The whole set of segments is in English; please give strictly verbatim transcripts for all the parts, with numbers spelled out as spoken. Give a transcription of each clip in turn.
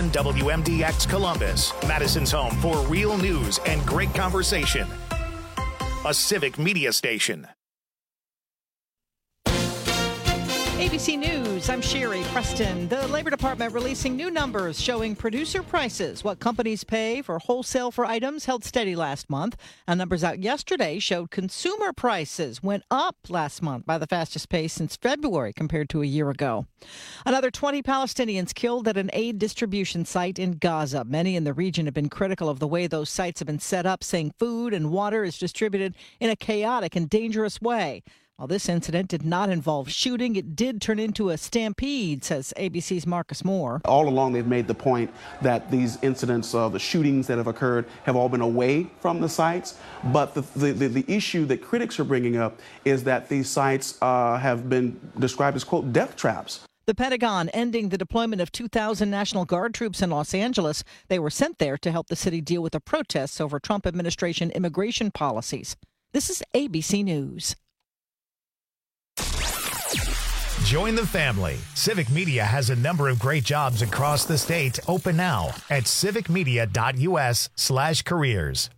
on W M D X Columbus, Madison's home for real news and great conversation. A Civic Media station. A B C News, I'm Sherry Preston. The Labor Department releasing new numbers showing producer prices. What companies pay for wholesale for items held steady last month. And numbers out yesterday showed consumer prices went up last month by the fastest pace since February compared to a year ago. Another twenty Palestinians killed at an aid distribution site in Gaza. Many in the region have been critical of the way those sites have been set up, saying food and water is distributed in a chaotic and dangerous way. While this incident did not involve shooting, it did turn into a stampede, says A B C's Marcus Moore. All along, they've made the point that these incidents, uh, the shootings that have occurred, have all been away from the sites. But the, the, the, the issue that critics are bringing up is that these sites uh, have been described as, quote, death traps. The Pentagon ending the deployment of two thousand National Guard troops in Los Angeles. They were sent there to help the city deal with the protests over Trump administration immigration policies. This is A B C News. Join the family. Civic Media has a number of great jobs across the state open now at civicmedia.us slash careers.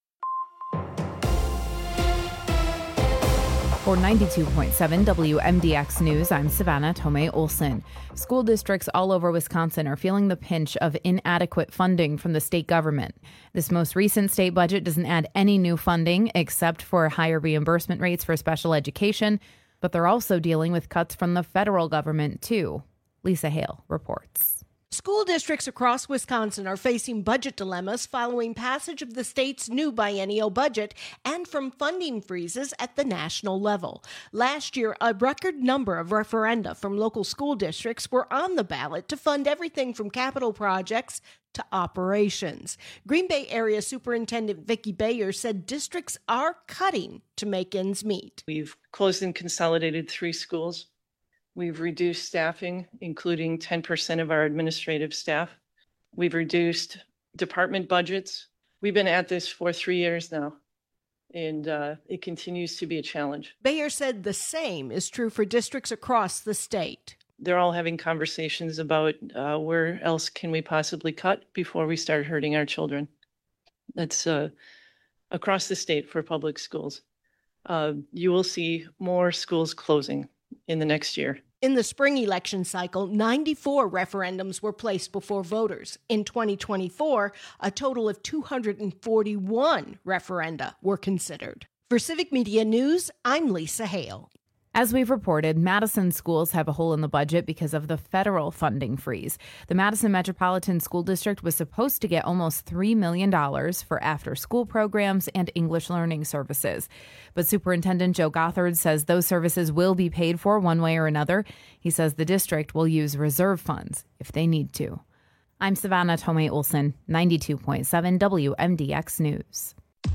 For ninety-two point seven W M D X News, I'm Savannah Tomei Olson. School districts all over Wisconsin are feeling the pinch of inadequate funding from the state government. This most recent state budget doesn't add any new funding except for higher reimbursement rates for special education, but they're also dealing with cuts from the federal government, too. Lisa Hale reports. School districts across Wisconsin are facing budget dilemmas following passage of the state's new biennial budget and from funding freezes at the national level. Last year, a record number of referenda from local school districts were on the ballot to fund everything from capital projects to operations. Green Bay Area Superintendent Vicki Bayer said districts are cutting to make ends meet. We've closed and consolidated three schools. We've reduced staffing, including ten percent of our administrative staff. We've reduced department budgets. We've been at this for three years now, and uh, it continues to be a challenge. Bayer said the same is true for districts across the state. They're all having conversations about uh, where else can we possibly cut before we start hurting our children. That's uh, across the state for public schools. Uh, you will see more schools closing in the next year. In the spring election cycle, ninety-four referendums were placed before voters. In twenty twenty-four, a total of two hundred forty-one referenda were considered. For Civic Media News, I'm Lisa Hale. As we've reported, Madison schools have a hole in the budget because of the federal funding freeze. The Madison Metropolitan School District was supposed to get almost three million dollars for after-school programs and English learning services. But Superintendent Joe Gothard says those services will be paid for one way or another. He says the district will use reserve funds if they need to. I'm Savannah Tomei Olson, ninety-two point seven W M D X News.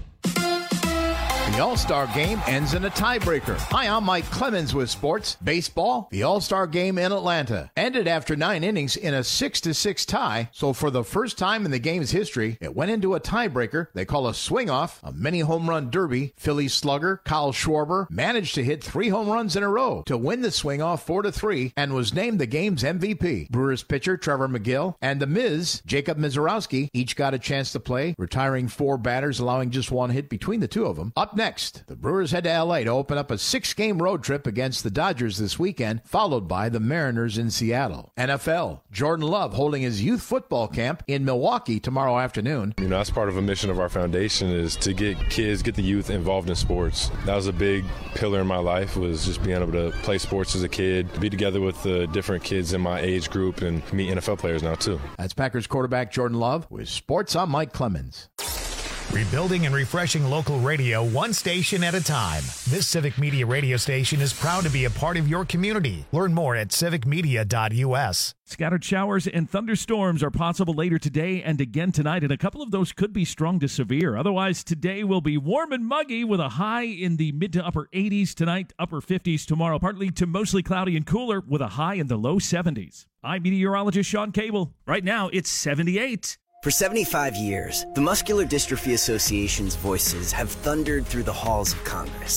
The All-Star Game ends in a tiebreaker. Hi, I'm Mike Clemens with sports. Baseball, the All-Star Game in Atlanta ended after nine innings in a six to six tie. So for the first time in the game's history, it went into a tiebreaker they call a swing-off, a mini home run derby. Phillies slugger Kyle Schwarber managed to hit three home runs in a row to win the swing-off four to three and was named the game's M V P. Brewers pitcher Trevor McGill and the Miz, Jacob Mizorowski, each got a chance to play, retiring four batters, allowing just one hit between the two of them. Up next, the Brewers head to L A to open up a six-game road trip against the Dodgers this weekend, followed by the Mariners in Seattle. N F L, Jordan Love holding his youth football camp in Milwaukee tomorrow afternoon. You know, that's part of a mission of our foundation is to get kids, get the youth involved in sports. That was a big pillar in my life, was just being able to play sports as a kid, be together with the different kids in my age group, and meet N F L players now, too. That's Packers quarterback Jordan Love with Sports. I'm Mike Clemens. Rebuilding and refreshing local radio one station at a time. This Civic Media radio station is proud to be a part of your community. Learn more at civic media dot u s. Scattered showers and thunderstorms are possible later today and again tonight, and a couple of those could be strong to severe. Otherwise, today will be warm and muggy with a high in the mid to upper eighties tonight, upper fifties tomorrow. Partly to mostly cloudy and cooler with a high in the low seventies. I'm meteorologist Sean Cable. Right now, it's seventy-eight. For seventy-five years, the Muscular Dystrophy Association's voices have thundered through the halls of Congress.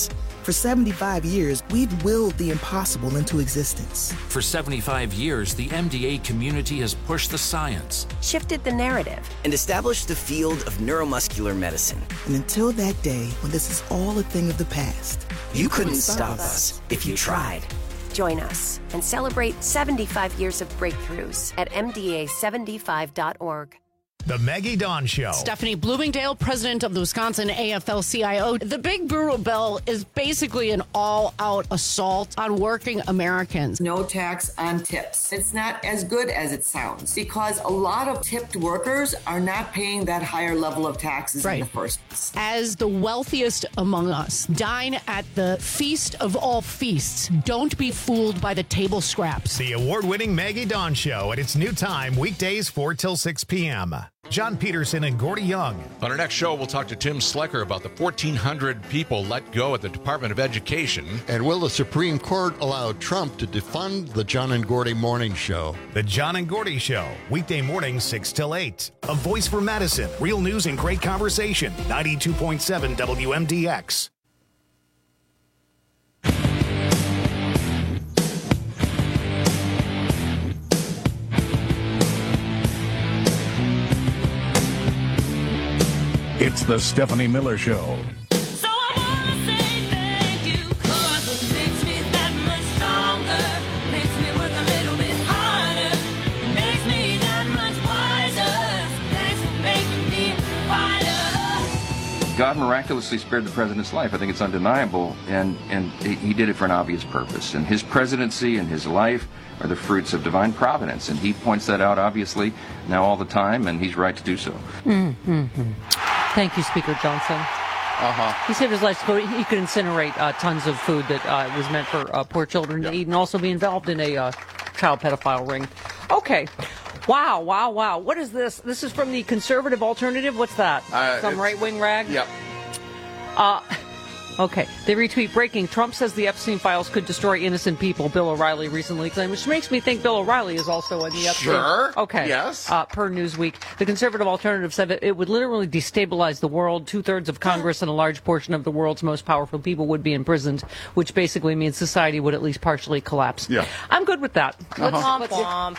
For seventy-five years, we've willed the impossible into existence. For seventy-five years, the M D A community has pushed the science, shifted the narrative, and established the field of neuromuscular medicine. And until that day when this is all a thing of the past, you, you couldn't, couldn't stop us if you tried. Join us and celebrate seventy-five years of breakthroughs at M D A seventy-five dot org. The Maggie Dawn Show. Stephanie Bloomingdale, president of the Wisconsin A F L C I O. The Big Brutal Bill is basically an all-out assault on working Americans. No tax on tips. It's not as good as it sounds because a lot of tipped workers are not paying that higher level of taxes right. in the first place. As the wealthiest among us, dine at the feast of all feasts. Don't be fooled by the table scraps. The award-winning Maggie Dawn Show at its new time, weekdays four till six p.m. John Peterson and Gordy Young. On our next show, we'll talk to Tim Slecker about the fourteen hundred people let go at the Department of Education. And will the Supreme Court allow Trump to defund the John and Gordy Morning Show? The John and Gordy Show, weekday mornings six till eight. A voice for Madison, real news and great conversation, ninety-two point seven W M D X. It's the Stephanie Miller Show. So I wanna say thank you, 'cause it makes me that much stronger, makes me work a little bit harder, makes me that much wiser. Thanks for making me a fighter. God miraculously spared the president's life. I think it's undeniable, and, and he did it for an obvious purpose. And his presidency and his life are the fruits of divine providence, and he points that out, obviously, now all the time, and he's right to do so. Mm-hmm. Thank you, Speaker Johnson. Uh-huh. He saved his life so he could incinerate uh, tons of food that uh, was meant for uh, poor children yeah. to eat and also be involved in a uh, child pedophile ring. Okay. Wow, wow, wow. What is this? This is from the Conservative Alternative? What's that? Uh, Some right-wing rag? Yep. Uh, okay. They retweet breaking. Trump says the Epstein files could destroy innocent people, Bill O'Reilly recently claimed, which makes me think Bill O'Reilly is also in the Epstein. Sure. Okay. Yes. Uh, per Newsweek. The Conservative Alternative said that it would literally destabilize the world. Two-thirds of Congress and a large portion of the world's most powerful people would be imprisoned, which basically means society would at least partially collapse. Yeah. I'm good with that. Let's, uh-huh. let's, Womp,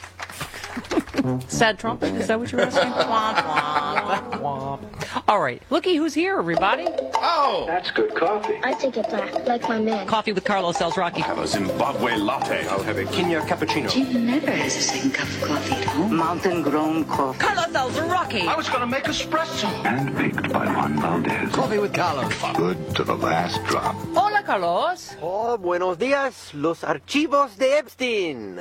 womp. Sad Trump? Is that what you're asking? Womp, womp. Womp. All right. Looky who's here, everybody. Oh! That's good coffee. I take it black, like my man. Coffee with Carlos Alzraki. Have a Zimbabwe latte. I'll have a Kenya cappuccino. Jim never has a second cup of coffee at home. Mountain grown coffee. Carlos Alzraki. I was going to make espresso. Handpicked by Juan Valdez. Coffee with Carlos. Good to the last drop. Hola, Carlos. Oh, buenos dias. Los archivos de Epstein.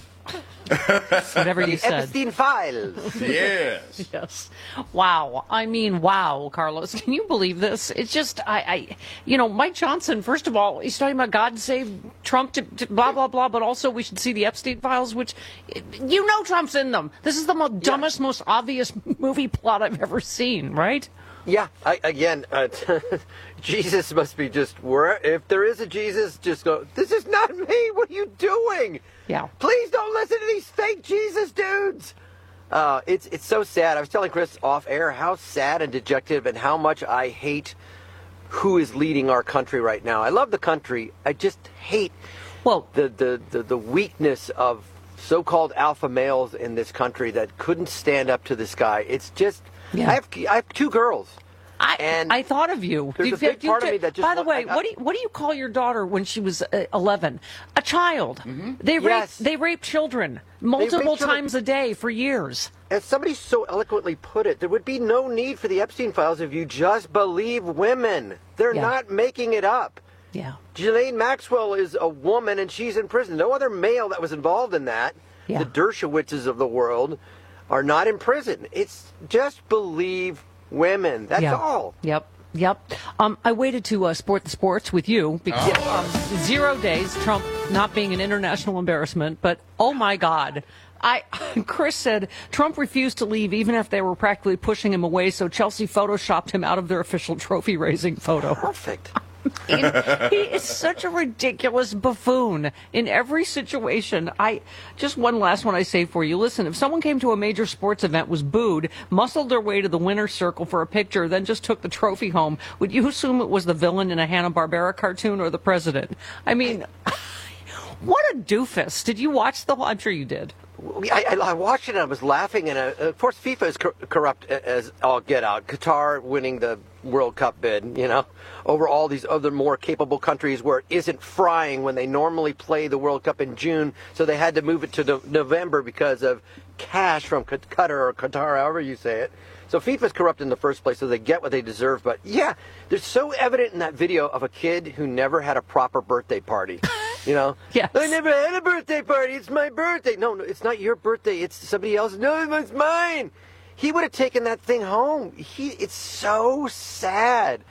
Whatever you said. Epstein files. Yes. Yes. Wow. I mean, wow, Carlos. Can you believe this? It's just, I, I you know, Mike Johnson, first of all, he's talking about God save Trump to, to blah, blah, blah, but also we should see the Epstein files, which, you know Trump's in them. This is the most yeah. dumbest, most obvious movie plot I've ever seen, right? Yeah, I, again, uh, Jesus must be just, where, if there is a Jesus, just go, this is not me, what are you doing? Yeah. Please don't listen to these fake Jesus dudes. Uh, it's it's so sad. I was telling Chris off air how sad and dejected and how much I hate who is leading our country right now. I love the country. I just hate well the, the, the, the weakness of so-called alpha males in this country that couldn't stand up to this guy. It's just, yeah. I have I have two girls. I, and I thought of you. There's you, a big you, part of me that just by the way, I, I, what do you, what do you call your daughter when she was uh, eleven? A child. Mm-hmm. They rape yes. they rape children multiple rape children. times a day for years. As somebody so eloquently put it, there would be no need for the Epstein files if you just believe women. They're yeah. not making it up. Yeah. Ghislaine Maxwell is a woman and she's in prison. No other male that was involved in that, yeah. the Dershowitzes of the world, are not in prison. It's just believe women. That's yeah. all. Yep. Yep. Um, I waited to uh, sport the sports with you because oh. um, zero days, Trump not being an international embarrassment, but oh my God. I, Chris said Trump refused to leave even if they were practically pushing him away, so Chelsea photoshopped him out of their official trophy-raising photo. Perfect. He, he is such a ridiculous buffoon in every situation. I just one last one I say for you. Listen, if someone came to a major sports event, was booed, muscled their way to the winner's circle for a picture, then just took the trophy home, would you assume it was the villain in a Hanna-Barbera cartoon or the president? I mean, what a doofus. Did you watch the whole? I'm sure you did. I, I, I watched it and I was laughing, and uh, of course FIFA is cor- corrupt as all get out. Qatar winning the World Cup bid, you know, over all these other more capable countries where it isn't frying when they normally play the World Cup in June, so they had to move it to no- November because of cash from Qatar or Qatar, however you say it. So FIFA's corrupt in the first place, so they get what they deserve. But yeah, there's so evident in that video of a kid who never had a proper birthday party. You know? Yes. I never had a birthday party. It's my birthday. No, no, it's not your birthday. It's somebody else's. No, it's mine. He would have taken that thing home. He. It's so sad.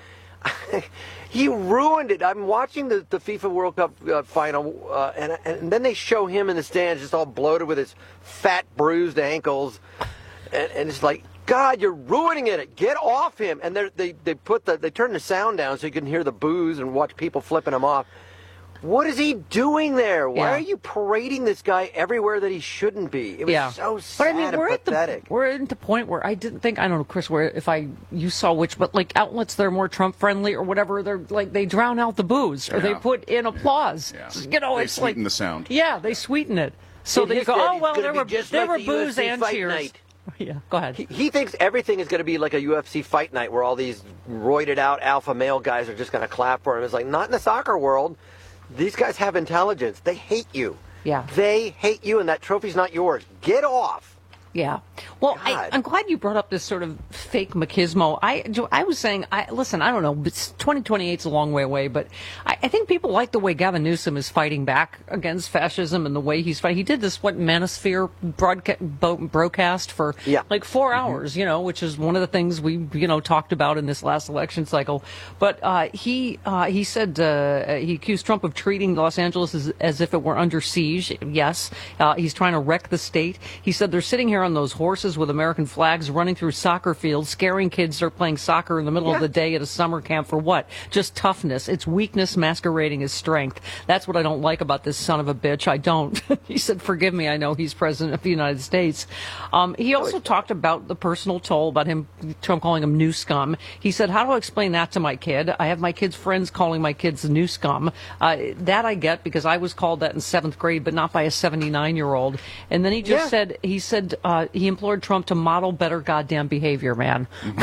He ruined it. I'm watching the, the FIFA World Cup uh, final, uh, and, and then they show him in the stands just all bloated with his fat, bruised ankles. And, and it's like, God, you're ruining it. Get off him. And they they put the they turn the sound down so you can hear the boos and watch people flipping him off. What is he doing there? Why Yeah. are you parading this guy everywhere that he shouldn't be? It was Yeah. so But sad I mean, we're and at the pathetic. we're at the point where I didn't think I don't know, Chris, where if I you saw which, but like outlets that are more Trump friendly or whatever, they're like they drown out the booze or they Yeah. put in applause. You know, They it's like sweeten the sound. Yeah, they sweeten it. So In they his go, head, oh he's well, gonna there be were just there like were the boos U F C and fight cheers. night. Yeah, go ahead. He, he thinks everything is going to be like a U F C fight night where all these roided out alpha male guys are just going to clap for him. It's like, not in the soccer world. These guys have intelligence. They hate you. Yeah. They hate you, and that trophy's not yours. Get off. Yeah. Well, I, I'm glad you brought up this sort of fake machismo. I, I was saying, I, listen, I don't know, but twenty twenty-eight is a long way away, but I, I think people like the way Gavin Newsom is fighting back against fascism and the way he's fighting. He did this, what, Manosphere broadcast, broadcast for yeah. like four hours, you know, which is one of the things we, you know, talked about in this last election cycle. But uh, he uh, he said, uh, he accused Trump of treating Los Angeles as, as if it were under siege. Yes. Uh, he's trying to wreck the state. He said they're sitting here on those horses with American flags running through soccer fields, scaring kids that are playing soccer in the middle Yeah. of the day at a summer camp for what? Just toughness. It's weakness masquerading as strength. That's what I don't like about this son of a bitch. I don't. He said, forgive me, I know he's president of the United States. Um, he also talked about the personal toll, about him, Trump calling him new scum. He said, how do I explain that to my kid? I have my kids' friends calling my kids new scum. Uh, that I get because I was called that in seventh grade, but not by a seventy-nine-year-old. And then he just Yeah. said, he said, uh, he implored Trump to model better goddamn behavior, man.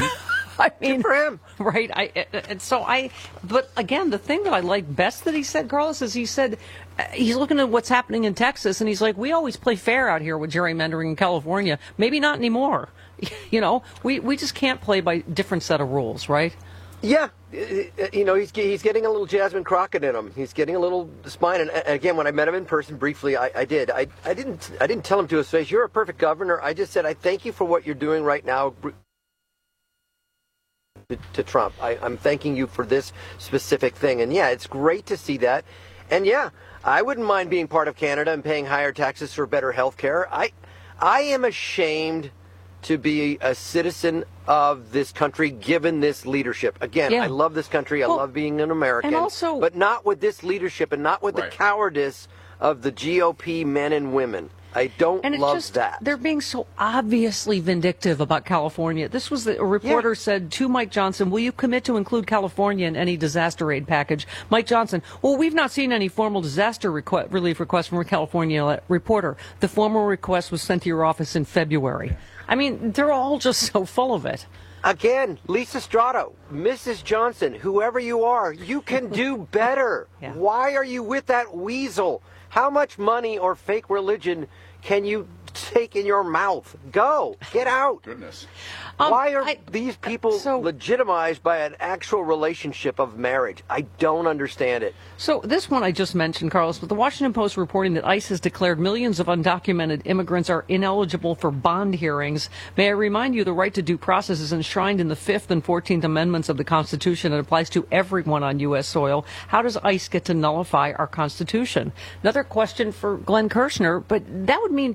I mean, Good for him. Right. I, and so I, but again, the thing that I like best that he said, Carlos, is he said, uh, he's looking at what's happening in Texas and he's like, we always play fair out here with gerrymandering in California. Maybe not anymore. You know, we, we just can't play by different set of rules, right? Yeah, you know, he's he's getting a little Jasmine Crockett in him. He's getting a little spine. And again, when I met him in person briefly, I, I did. I, I didn't I didn't tell him to his face, you're a perfect governor. I just said, I thank you for what you're doing right now to, to Trump. I, I'm thanking you for this specific thing. And yeah, it's great to see that. And yeah, I wouldn't mind being part of Canada and paying higher taxes for better health care. I, I am ashamed to be a citizen of this country given this leadership. Again, Yeah. I love this country. I Well, love being an American. and also- but not with this leadership and not with Right. the cowardice of the G O P men and women. I don't And it's love just, that. they're being so obviously vindictive about California. This was the, a reporter said to Mike Johnson, will you commit to include California in any disaster aid package? Mike Johnson, well, we've not seen any formal disaster requ- relief request from a California reporter. The formal request was sent to your office in February. I mean, they're all just so full of it. Again, Lisa Strato, Missus Johnson, whoever you are, you can do better. Yeah. Why are you with that weasel? How much money or fake religion can you take in your mouth? Go. Get out. Goodness. Um, Why are I- these people so- legitimized by an actual relationship of marriage? I don't understand it. So this one I just mentioned, Carlos, but the Washington Post reporting that ICE has declared millions of undocumented immigrants are ineligible for bond hearings. May I remind you the right to due process is enshrined in the Fifth and Fourteenth Amendments of the Constitution and applies to everyone on U S soil. How does ICE get to nullify our Constitution? Another question for Glenn Kirshner, but that would mean people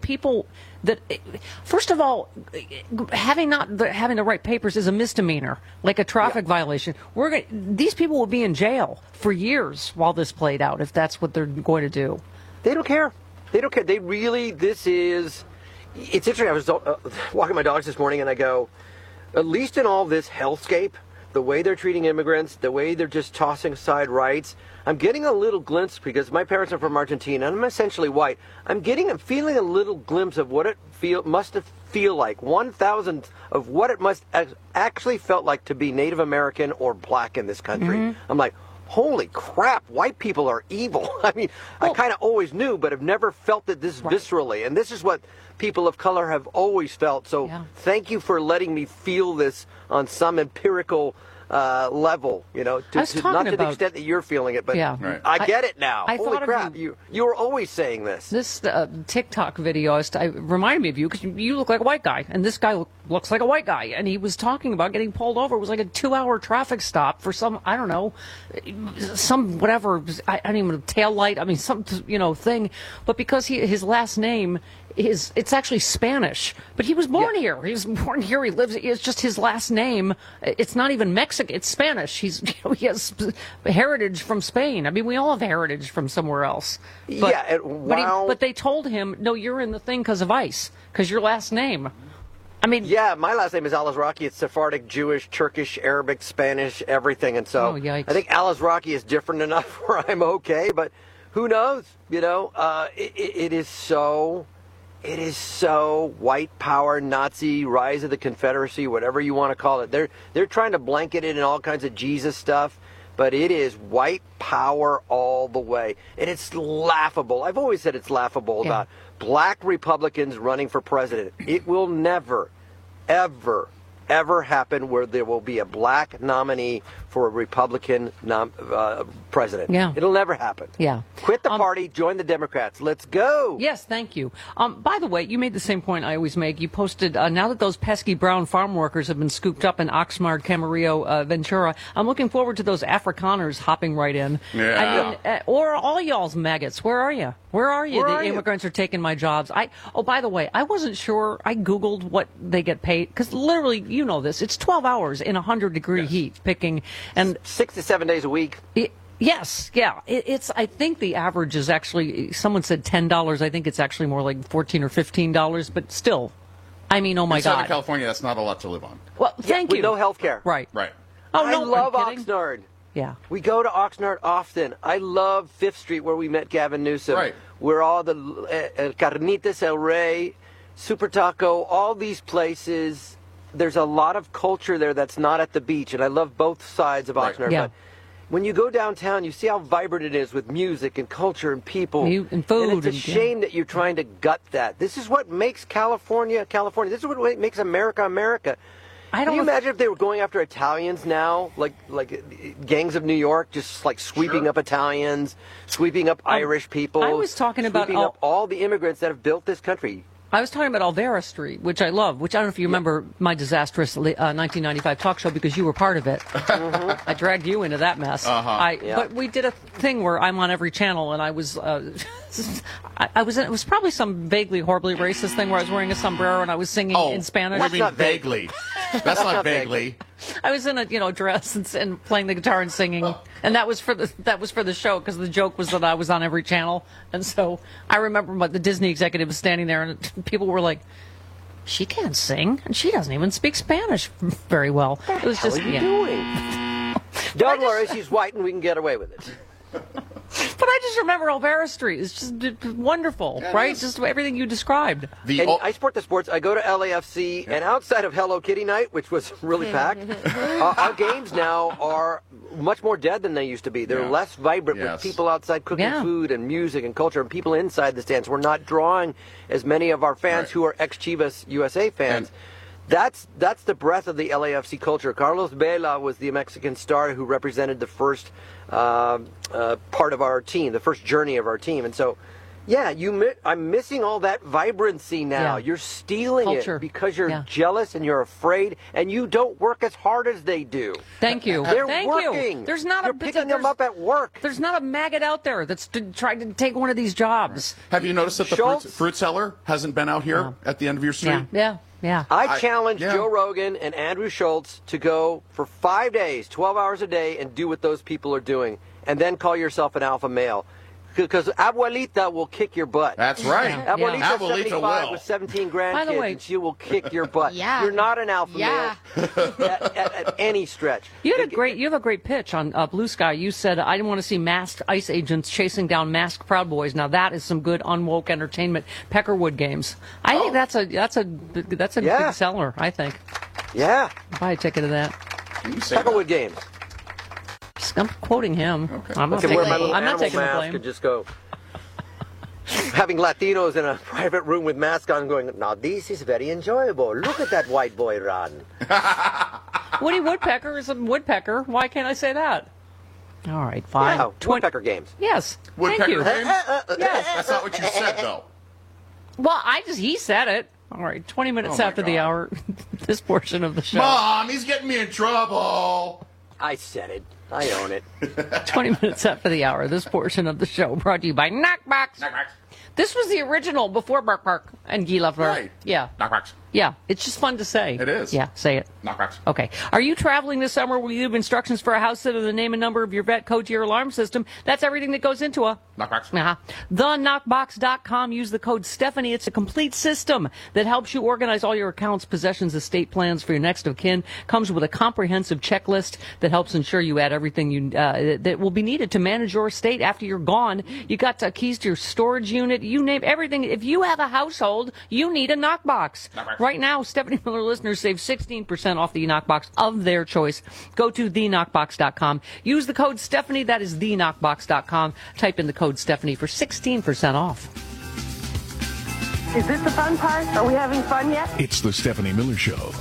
that, first of all, having not the, having the right papers is a misdemeanor, like a traffic yeah. violation. We're gonna, these people will be in jail for years while this played out, if that's what they're going to do. They don't care. They don't care. They really, this is, it's interesting. I was uh, walking my dogs this morning, and I go, at least in all this hellscape, the way they're treating immigrants, the way they're just tossing aside rights, I'm getting a little glimpse, because my parents are from Argentina, and I'm essentially white. I'm getting, I'm feeling a little glimpse of what it feel must have feel like, one thousandth of what it must have actually felt like to be Native American or black in this country. Mm-hmm. I'm like, holy crap, white people are evil. I mean, well, I kind of always knew, but have never felt it this right. viscerally. And this is what people of color have always felt. So yeah. thank you for letting me feel this on some empirical uh, level, you know, to, to, not to about, the extent that you're feeling it, but yeah. right. I get it now. I, I Holy crap, you, you you were always saying this. This uh, TikTok video I, I, reminded me of you, because you, you look like a white guy, and this guy look, looks like a white guy, and he was talking about getting pulled over. It was like a two-hour traffic stop for some, I don't know, some whatever, I, I don't even, tail light, I mean, some, you know, thing, but because he his last name is, it's actually Spanish, but he was born yeah. here. He was born here. He lives. It's just his last name. It's not even Mexican. It's Spanish. He's you know, he has heritage from Spain. I mean, we all have heritage from somewhere else. But, yeah. And wow. but, he, but they told him, no, you're in the thing because of ICE, because your last name. I mean, yeah, my last name is Al-Azraqi. It's Sephardic, Jewish, Turkish, Arabic, Spanish, everything. And so oh, yikes. I think Al-Azraqi is different enough where I'm okay. But who knows? You know, uh, it, it is so. It is so white power, Nazi, rise of the Confederacy, whatever you want to call it. They're they're trying to blanket it in all kinds of Jesus stuff, but it is white power all the way. And it's laughable. I've always said it's laughable yeah. about black Republicans running for president. It will never, ever, ever happen where there will be a black nominee for a Republican nom- uh, president. Yeah. It'll never happen. Yeah. Quit the um, party, join the Democrats. Let's go. Yes, thank you. Um, by the way, you made the same point I always make. You posted, uh, now that those pesky brown farm workers have been scooped up in Oxnard, Camarillo, uh, Ventura, I'm looking forward to those Afrikaners hopping right in. Yeah. I mean, uh, or all y'all's maggots. Where are you? Where are you? Where the are immigrants you? are taking my jobs. I. Oh, by the way, I wasn't sure. I Googled what they get paid, because literally, you know this, it's twelve hours in one hundred degree yes. heat picking. And six to seven days a week. It, yes, yeah. It, it's. I think the average is actually, someone said ten dollars. I think it's actually more like fourteen or fifteen dollars, but still. I mean, oh my in God. Southern California, that's not a lot to live on. Well, thank yeah, you. With no health care. Right. Right. Oh, I no, love are you kidding? Oxnard. Yeah. We go to Oxnard often. I love Fifth Street, where we met Gavin Newsom. Right. Where all the uh, El Carnitas, El Rey, Super Taco, all these places, there's a lot of culture there that's not at the beach, and I love both sides of Oxnard. Right. Yeah. But when you go downtown, you see how vibrant it is with music and culture and people. You, and food. And it's a and, shame yeah. that you're trying to gut that. This is what makes California, California. This is what makes America, America. I don't Can you know imagine if they were going after Italians now, like like gangs of New York, just like sweeping Sure. up Italians, sweeping up um, Irish people. I was talking about sweeping all, up all the immigrants that have built this country. I was talking about Alvera Street, which I love, which I don't know if you remember my disastrous uh, nineteen ninety-five talk show, because you were part of it. Mm-hmm. I dragged you into that mess. Uh-huh. I, yeah. But we did a thing where I'm on every channel, and I was, uh, I, I was in, it was probably some vaguely, horribly racist thing where I was wearing a sombrero and I was singing Oh, in Spanish. What do you mean vaguely? That's not vaguely. I was in a you know dress and, and playing the guitar and singing, and that was for the that was for the show, because the joke was that I was on every channel, and so I remember what the Disney executive was standing there, and people were like, "She can't sing, and she doesn't even speak Spanish very well." What it was the hell just are you yeah. doing? Don't worry, she's white, and we can get away with it. But I just remember Alvera Street. It's just wonderful, yeah, right? Just everything you described. The and I support the sports. I go to L A F C, yeah. and outside of Hello Kitty Night, which was really packed, uh, our games now are much more dead than they used to be. They're yeah. less vibrant yes. with people outside cooking yeah. food and music and culture, and people inside the stands. We're not drawing as many of our fans right. who are ex-Chivas U S A fans. And That's that's the breath of the L A F C culture. Carlos Vela was the Mexican star who represented the first uh, uh, part of our team, the first journey of our team. And so Yeah, you. Mi- I'm missing all that vibrancy now. Yeah. You're stealing Culture. it because you're Yeah. jealous and you're afraid, and you don't work as hard as they do. Thank you. They're Thank working. you. There's not you're a picking there's, them up at work. There's not a maggot out there that's t- trying to take one of these jobs. Have you noticed that the fruit, fruit seller hasn't been out here at the end of your street? Yeah, yeah. I, I- challenge yeah. Joe Rogan and Andrew Schultz to go for five days, twelve hours a day, and do what those people are doing, and then call yourself an alpha male. Because Abuelita will kick your butt. That's right. Yeah. Abuelita's Yeah. Abuelita seventy-five will. with seventeen By the grandkids, way- and she will kick your butt. Yeah. You're not an alpha Yeah. male at, at, at any stretch. You had a great, you have a great pitch on uh, Blue Sky. You said I didn't want to see masked ICE agents chasing down masked Proud Boys. Now that is some good unwoke entertainment. Peckerwood games. I think that's a that's a that's a Yeah. big seller. I think. Yeah. Buy a ticket of that. You say Peckerwood games. I'm quoting him. I'm I not can taking, wear my little I'm not animal taking the mask blame. and just go. Having Latinos in a private room with masks on going, now this is very enjoyable. Look at that white boy run. Woody Woodpecker is a woodpecker. Why can't I say that? All right, fine. Yeah, Woodpecker games. Yes. Woodpecker Thank you. games? Yes. That's not what you said, though. Well, I just he said it. All right, twenty minutes Oh, my after the God. hour, this portion of the show. Mom, he's getting me in trouble. I said it. I own it. twenty minutes after the hour, this portion of the show brought to you by Knockbox. Knockbox. This was the original before Bark Bark and Guy Lafleur. Right. Yeah. Knockbox. Yeah. It's just fun to say. It is. Yeah, say it. Knockbox. Okay. Are you traveling this summer where you have instructions for a house sitter, the name and number of your vet, code to your alarm system? That's everything that goes into a Knockbox. Uh-huh. the knockbox dot com. Use the code Stephanie. It's a complete system that helps you organize all your accounts, possessions, estate plans for your next of kin. Comes with a comprehensive checklist that helps ensure you add everything you uh, that will be needed to manage your estate after you're gone. You got uh, keys to your storage unit. You name everything. If you have a household, you need a knockbox. Knockbox. Right now, Stephanie Miller listeners save sixteen percent off the knockbox of their choice. Go to the knockbox dot com. Use the code Stephanie. That is the knockbox dot com. Type in the code Stephanie for sixteen percent off. Is this the fun part? Are we having fun yet? It's the Stephanie Miller Show.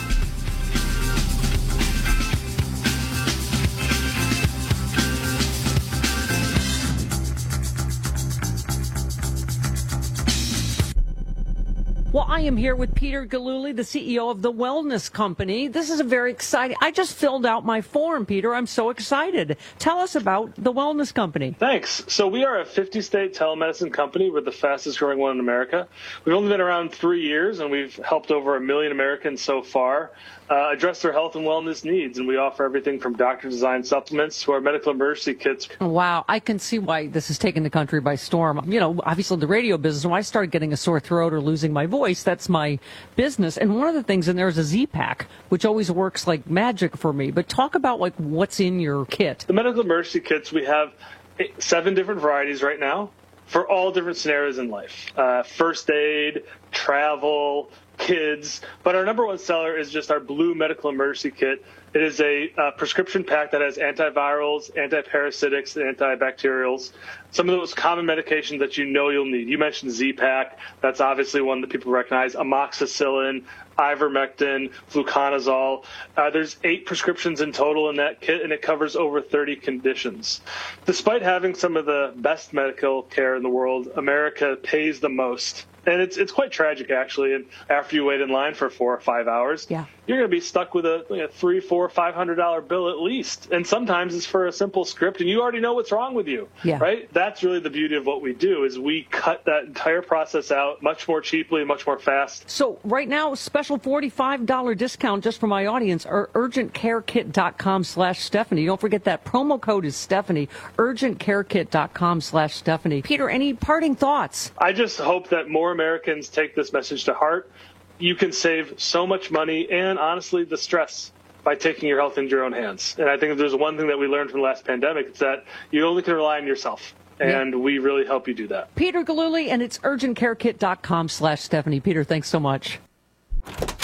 Well, I am here with Peter Gillooly, the C E O of The Wellness Company. This is a very exciting. I just filled out my form, Peter. I'm so excited. Tell us about The Wellness Company. Thanks. So we are a fifty-state telemedicine company. We're the fastest growing one in America. We've only been around three years, and we've helped over a million Americans so far uh, address their health and wellness needs. And we offer everything from doctor-designed supplements to our medical emergency kits. Wow, I can see why this has taken the country by storm. You know, obviously the radio business, when I started getting a sore throat or losing my voice, that's my business. And one of the things in there is a Z-Pack, which always works like magic for me. But talk about like what's in your kit. The medical emergency kits, we have eight, seven different varieties right now for all different scenarios in life. Uh, first aid, travel, kids. But our number one seller is just our blue medical emergency kit. It is a uh, prescription pack that has antivirals, antiparasitics, and antibacterials. Some of the most common medications that you know you'll need. You mentioned Z-Pack. That's obviously one that people recognize. Amoxicillin, ivermectin, fluconazole. Uh, there's eight prescriptions in total in that kit, and it covers over thirty conditions. Despite having some of the best medical care in the world, America pays the most. And it's it's quite tragic, actually. And after you wait in line for four or five hours, yeah. you're going to be stuck with a, like a three, four, five hundred dollar bill at least. And sometimes it's for a simple script, and you already know what's wrong with you, yeah. right? That's really the beauty of what we do is we cut that entire process out much more cheaply, much more fast. So right now, special forty-five dollars discount just for my audience, or urgent care kit dot com slash Stephanie. Don't forget that promo code is Stephanie, urgent care kit dot com slash Stephanie. Peter, any parting thoughts? I just hope that more Americans take this message to heart. You can save so much money and, honestly, the stress by taking your health into your own hands. And I think if there's one thing that we learned from the last pandemic, it's that you only can rely on yourself. And yeah. we really help you do that. Peter Gillooly, and it's urgent care kit dot com slash Stephanie. Peter, thanks so much. Hey,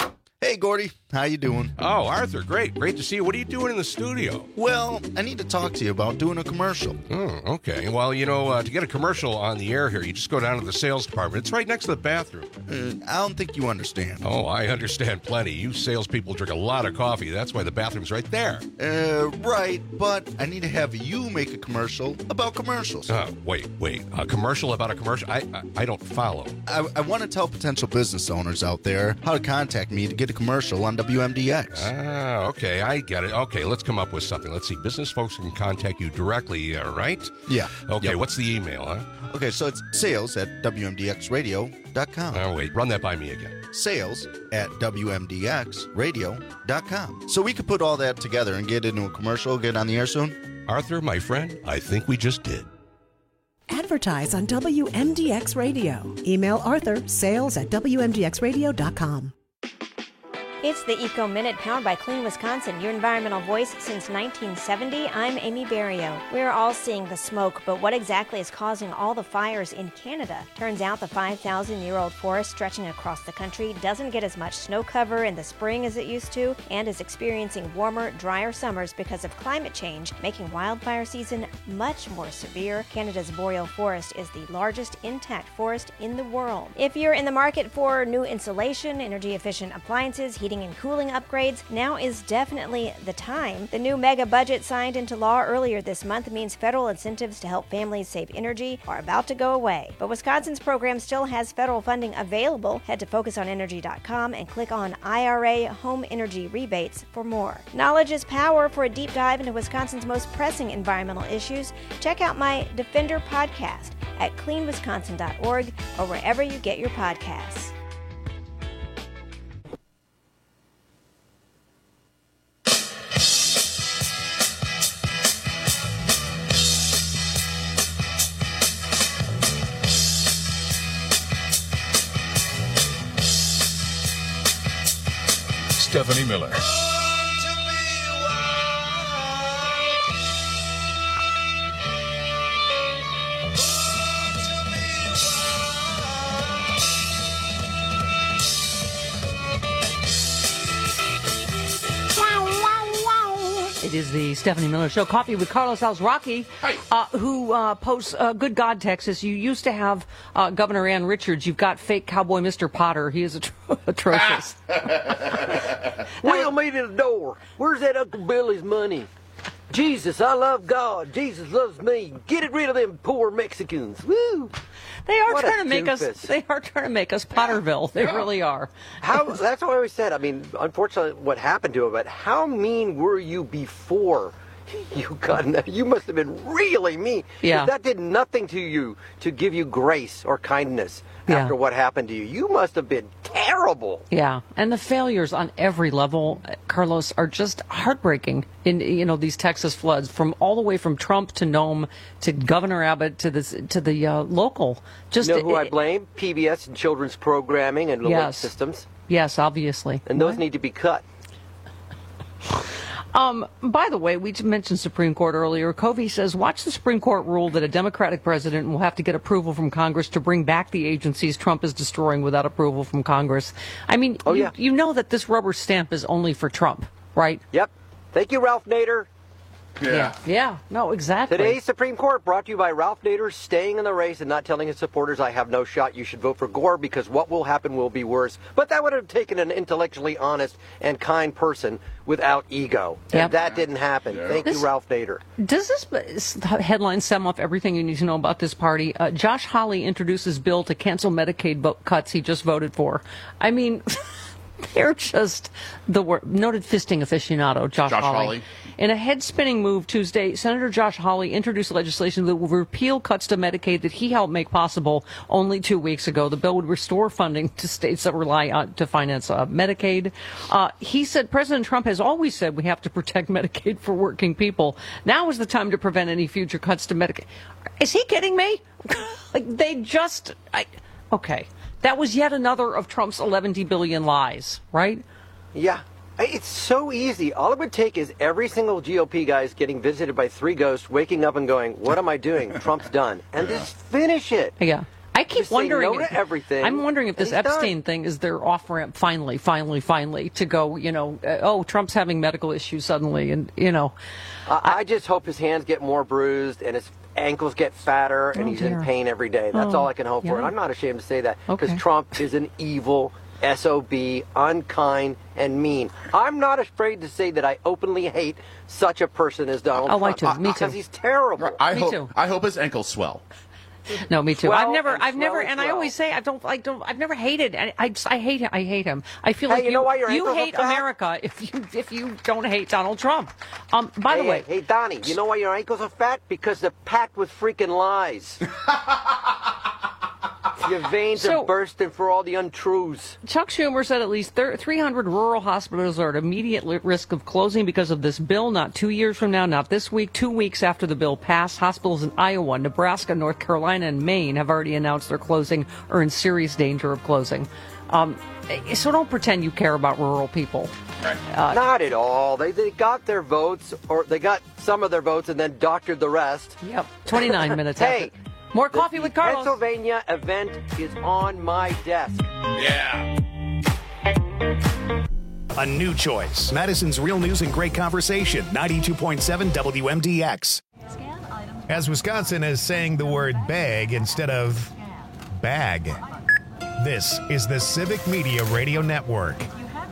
Hey, Gordy. How you doing? Oh, Arthur, great. Great to see you. What are you doing in the studio? Well, I need to talk to you about doing a commercial. Oh, okay. Well, you know, uh, to get a commercial on the air here, you just go down to the sales department. It's right next to the bathroom. Uh, I don't think you understand. Oh, I understand plenty. You salespeople drink a lot of coffee. That's why the bathroom's right there. Uh, right, but I need to have you make a commercial about commercials. Uh, wait, wait. A commercial about a commercial? I I, I don't follow. I, I want to tell potential business owners out there how to contact me to get a commercial on W M D X. Ah, okay, I get it. Okay, let's come up with something. Let's see. Business folks can contact you directly, uh, right? Yeah. Okay, Yep. what's the email, huh? Okay, so it's sales at W M D X radio dot com. Oh, wait, run that by me again. Sales at W M D X radio dot com. So we could put all that together and get into a commercial, get on the air soon? Arthur, my friend, I think we just did. Advertise on W M D X Radio. Email Arthur, sales at W M D X radio dot com. It's the Eco Minute, powered by Clean Wisconsin, your environmental voice since nineteen seventy. I'm Amy Barrio. We're all seeing the smoke, but what exactly is causing all the fires in Canada? Turns out the five thousand year old forest stretching across the country doesn't get as much snow cover in the spring as it used to, and is experiencing warmer, drier summers because of climate change, making wildfire season much more severe. Canada's boreal forest is the largest intact forest in the world. If you're in the market for new insulation, energy-efficient appliances, heating and cooling upgrades, now is definitely the time. The new mega budget signed into law earlier this month means federal incentives to help families save energy are about to go away. But Wisconsin's program still has federal funding available. Head to focus on energy dot com and click on I R A Home Energy Rebates for more. Knowledge is power. For a deep dive into Wisconsin's most pressing environmental issues, check out my Defender podcast at clean wisconsin dot org or wherever you get your podcasts. Stephanie Miller. It is the Stephanie Miller Show. Coffee with Carlos Alzraki, uh, who uh, posts, uh, good God, Texas, you used to have uh, Governor Ann Richards. You've got fake cowboy Mister Potter. He is atro- atrocious. Wheel me to the door. Where's that Uncle Billy's money? Jesus, I love God. Jesus loves me. Get rid of them poor Mexicans. Woo! They are What a trying to make doofus. us. They are trying to make us Potterville. They Yeah. really are. How? That's what I always said. I mean, unfortunately, what happened to him. But how mean were you before you got? in that? You must have been really mean. Yeah. If that did nothing to you to give you grace or kindness Yeah. after what happened to you. You must have been terrible. Yeah, and the failures on every level, uh, Carlos, are just heartbreaking. In you know these Texas floods, from all the way from Trump to Nome to Governor Abbott to this to the uh, local. Just you know who uh, I blame? P B S and children's programming and the link Yes. systems. Yes, obviously. And those need to be cut. Um, by the way, we mentioned Supreme Court earlier. Covey says, watch the Supreme Court rule that a Democratic president will have to get approval from Congress to bring back the agencies Trump is destroying without approval from Congress. I mean, Oh, you, yeah. you know that this rubber stamp is only for Trump, right? Yep. Thank you, Ralph Nader. Yeah. Yeah. No, exactly. Today's Supreme Court brought to you by Ralph Nader staying in the race and not telling his supporters, I have no shot, you should vote for Gore because what will happen will be worse. But that would have taken an intellectually honest and kind person without ego. Yep. And that didn't happen. Thank This- you, Ralph Nader. Does this headline sum up everything you need to know about this party? Uh, Josh Hawley introduces bill to cancel Medicaid vote cuts he just voted for. I mean, they're just the wor- noted fisting aficionado, Josh, Josh Hawley. Hawley. In a head-spinning move Tuesday, Senator Josh Hawley introduced legislation that will repeal cuts to Medicaid that he helped make possible only two weeks ago. The bill would restore funding to states that rely on to finance uh, Medicaid. Uh, he said President Trump has always said we have to protect Medicaid for working people. Now is the time to prevent any future cuts to Medicaid. Is he kidding me? Like they just, I, okay. That was yet another of Trump's eleven billion lies, right? Yeah. It's so easy. All it would take is every single G O P guy is getting visited by three ghosts, waking up and going, what am I doing? Trump's done. And just finish it. Yeah. I keep Just say wondering. no to everything, I'm wondering if and this he's done. Epstein thing is their off ramp. Finally, finally, finally, to go. You know, uh, oh, Trump's having medical issues suddenly, and you know, I, I just hope his hands get more bruised and his ankles get fatter, and Oh, he's dear. in pain every day. That's Oh, all I can hope for. yeah. And I'm not ashamed to say that because Okay. Trump is an evil S O B, unkind, and mean. I'm not afraid to say that I openly hate such a person as Donald Oh, I Trump. too. Me too. Because he's terrible. I Me hope. too. I hope his ankles swell. No, me too. Swell I've never, and I've never, swell and and I swell. always say I don't, I don't, I've never hated. I, I just, I hate, I hate him. I feel Hey, like you know why your you ankles are hate fat? America if you, if you don't hate Donald Trump. Um, by hey, the way, hey, hey, Donnie, you know why your ankles are fat? Because they're packed with freaking lies. Your veins So- are bursting for all the untruths. Chuck Schumer said at least thir- three hundred rural hospitals are at immediate li- risk of closing because of this bill. Not two years from now, not this week, two weeks after the bill passed, hospitals in Iowa, Nebraska, North Carolina, and Maine have already announced they're closing or in serious danger of closing. Um, so don't pretend you care about rural people. Uh, Not at all. They they got their votes, or they got some of their votes and then doctored the rest. Yep, twenty-nine minutes Hey, after. More coffee the with Carlos. Pennsylvania event is on my desk. Yeah. A new choice. Madison's Real News and Great Conversation. ninety-two point seven W M D X. As Wisconsin is saying the word bag instead of bag. This is the Civic Media Radio Network.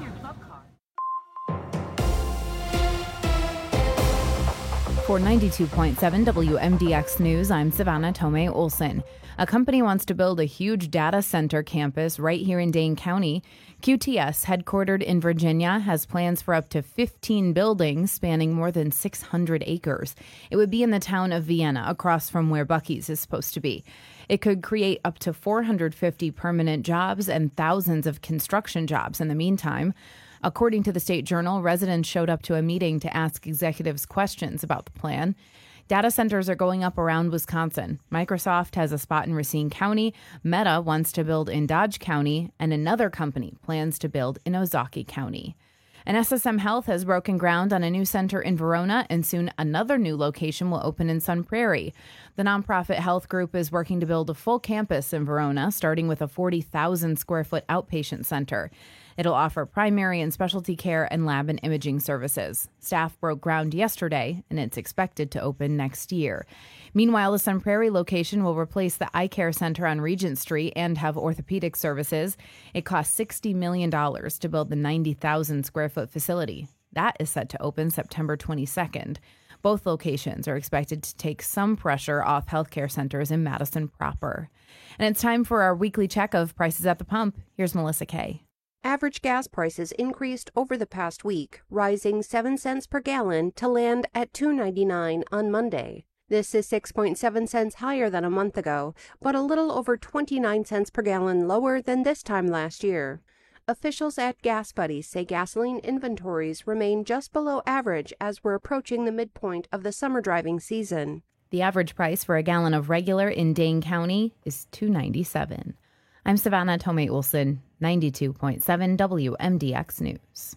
For ninety-two point seven W M D X News, I'm Savannah Tomei Olson. A company wants to build a huge data center campus right here in Dane County. Q T S, headquartered in Virginia, has plans for up to fifteen buildings spanning more than six hundred acres. It would be in the town of Vienna, across from where Buc-ee's is supposed to be. It could create up to four hundred fifty permanent jobs and thousands of construction jobs in the meantime. According to the State Journal, residents showed up to a meeting to ask executives questions about the plan. Data centers are going up around Wisconsin. Microsoft has a spot in Racine County, Meta wants to build in Dodge County, and another company plans to build in Ozaukee County. And S S M Health has broken ground on a new center in Verona, and soon another new location will open in Sun Prairie. The nonprofit health group is working to build a full campus in Verona, starting with a forty thousand square foot outpatient center. It'll offer primary and specialty care and lab and imaging services. Staff broke ground yesterday, and it's expected to open next year. Meanwhile, the Sun Prairie location will replace the Eye Care Center on Regent Street and have orthopedic services. It cost sixty million dollars to build the ninety thousand square foot facility. That is set to open September twenty-second. Both locations are expected to take some pressure off healthcare centers in Madison proper. And it's time for our weekly check of prices at the pump. Here's Melissa Kay. Average gas prices increased over the past week, rising seven cents per gallon to land at two ninety-nine on Monday. This is six point seven cents higher than a month ago, but a little over twenty-nine cents per gallon lower than this time last year. Officials at Gas Buddies say gasoline inventories remain just below average as we're approaching the midpoint of the summer driving season. The average price for a gallon of regular in Dane County is two ninety-seven. I'm Savannah Tomei Olson, ninety-two point seven W M D X News.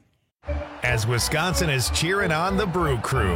As Wisconsin is cheering on the Brew Crew.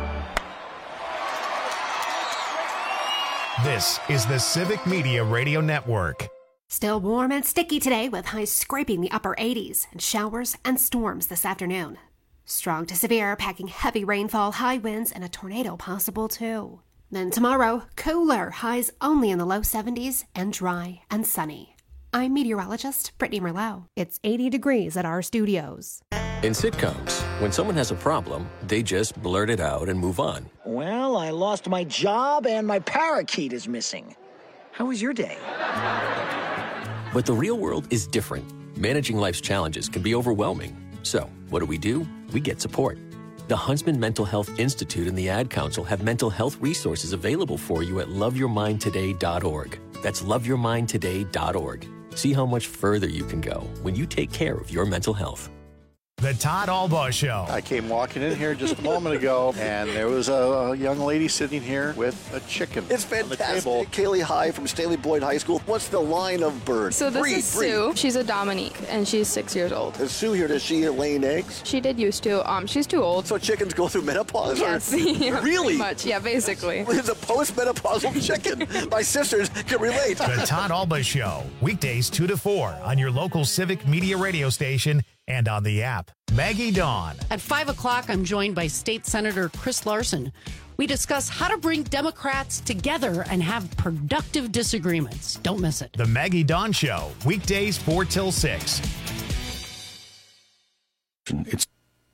This is the Civic Media Radio Network. Still warm and sticky today with highs scraping the upper eighties and showers and storms this afternoon. Strong to severe, packing heavy rainfall, high winds, and a tornado possible too. Then tomorrow, cooler, highs only in the low seventies and dry and sunny. I'm meteorologist Brittany Merlot. It's eighty degrees at our studios. In sitcoms, when someone has a problem, they just blurt it out and move on. Well, I lost my job and my parakeet is missing. How was your day? But the real world is different. Managing life's challenges can be overwhelming. So, what do we do? We get support. The Huntsman Mental Health Institute and the Ad Council have mental health resources available for you at love your mind today dot org. That's love your mind today dot org. See how much further you can go when you take care of your mental health. The Todd Albaugh Show. I came walking in here just a moment ago, and there was a, a young lady sitting here with a chicken. It's fantastic. Kaylee High from Staley Boyd High School. What's the line of bird? So this breed, is breed. Sue. She's a Dominique, and she's six years old. Is Sue here? Does she laying eggs? She did used to. Um, she's too old. So chickens go through menopause? Yes. Or? Yeah, Really? pretty much. Yeah, basically. It's a post-menopausal chicken. My sisters can relate. The Todd Albaugh Show. Weekdays two to four on your local Civic Media radio station and on the app. Maggie Dawn. At five o'clock, I'm joined by State Senator Chris Larson. We discuss how to bring Democrats together and have productive disagreements. Don't miss it. The Maggie Dawn Show. Weekdays four till six. It's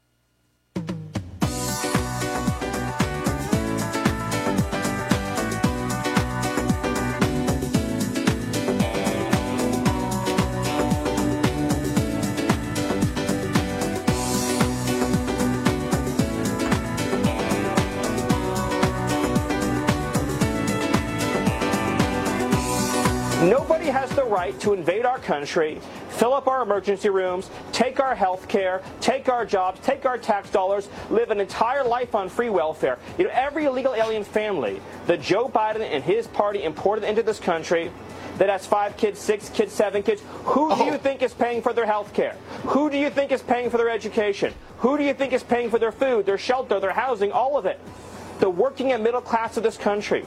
Nobody has the right to invade our country, fill up our emergency rooms, take our health care, take our jobs, take our tax dollars, live an entire life on free welfare. You know, every illegal alien family that Joe Biden and his party imported into this country that has five kids, six kids, seven kids, who do you think is paying for their health care? Who do you think is paying for their education? Who do you think is paying for their food, their shelter, their housing, all of it? The working and middle class of this country.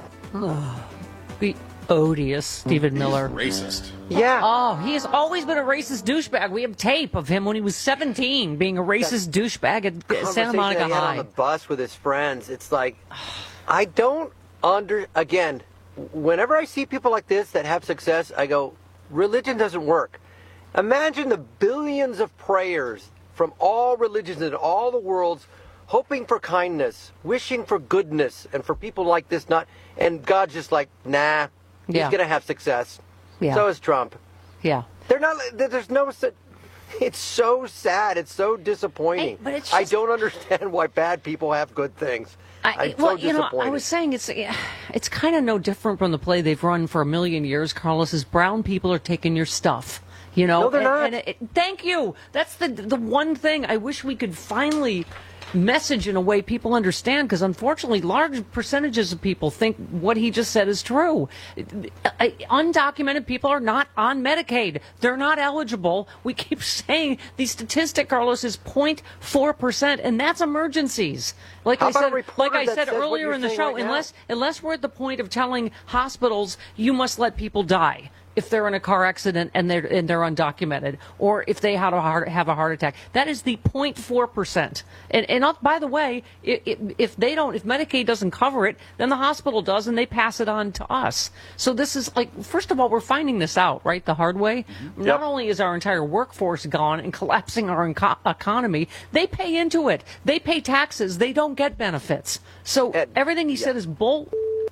The odious Stephen Miller. Racist. Yeah. Oh, he has always been a racist douchebag. We have tape of him when he was seventeen being a racist douchebag at Santa Monica Conversation he had High. on the bus with his friends. It's like, I don't under, again, whenever I see people like this that have success, I go, religion doesn't work. Imagine the billions of prayers from all religions in all the worlds hoping for kindness, wishing for goodness, and for people like this not, and God's just like, nah, he's Yeah. going to have success. Yeah. So is Trump. Yeah. They're not, there's no, su- it's so sad, it's so disappointing. Hey, but it's I just- don't understand why bad people have good things. I, I'm well, so you know, disappointed. I was saying it's it's kind of no different from the play they've run for a million years, Carlos, is brown people are taking your stuff. You know, No, they're and, not. and it, thank you. That's the the one thing I wish we could finally message in a way people understand, because unfortunately large percentages of people think what he just said is true. Uh, Undocumented people are not on Medicaid. They're not eligible. We keep saying the statistic, Carlos, is zero point four percent, and that's emergencies. Like How I about a said, reporter like I that said says what earlier you're in the saying show, right now? unless unless we're at the point of telling hospitals you must let people die if they're in a car accident and they're and they're undocumented, or if they have a heart, have a heart attack. That is the zero point four percent. And and uh, by the way, it, it, if they don't, if Medicaid doesn't cover it, then the hospital does, and they pass it on to us. So this is like, first of all, we're finding this out, right, the hard way. Mm-hmm. Not only is our entire workforce gone and collapsing our enco- economy, they pay into it. They pay taxes. They don't get benefits. So everything he said is bull.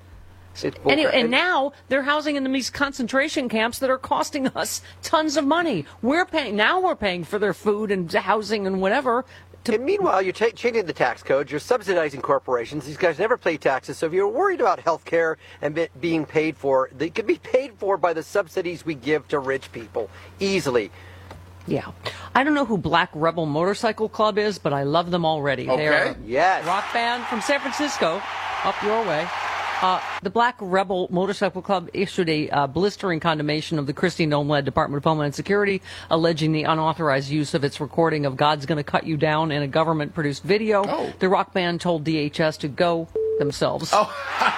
Anyway, and now they're housing in these concentration camps that are costing us tons of money. We're paying now. We're paying for their food and housing and whatever. And meanwhile, you're ta- changing the tax code. You're subsidizing corporations. These guys never pay taxes. So if you're worried about health care and be- being paid for, they could be paid for by the subsidies we give to rich people easily. Yeah. I don't know who Black Rebel Motorcycle Club is, but I love them already. They're Okay. Yes. a rock band from San Francisco, up your way. Uh, the Black Rebel Motorcycle Club issued a uh, blistering condemnation of the Kristi Noem-led Department of Homeland Security, alleging the unauthorized use of its recording of God's Gonna Cut You Down in a government-produced video. Oh. The rock band told D H S to go themselves. Oh.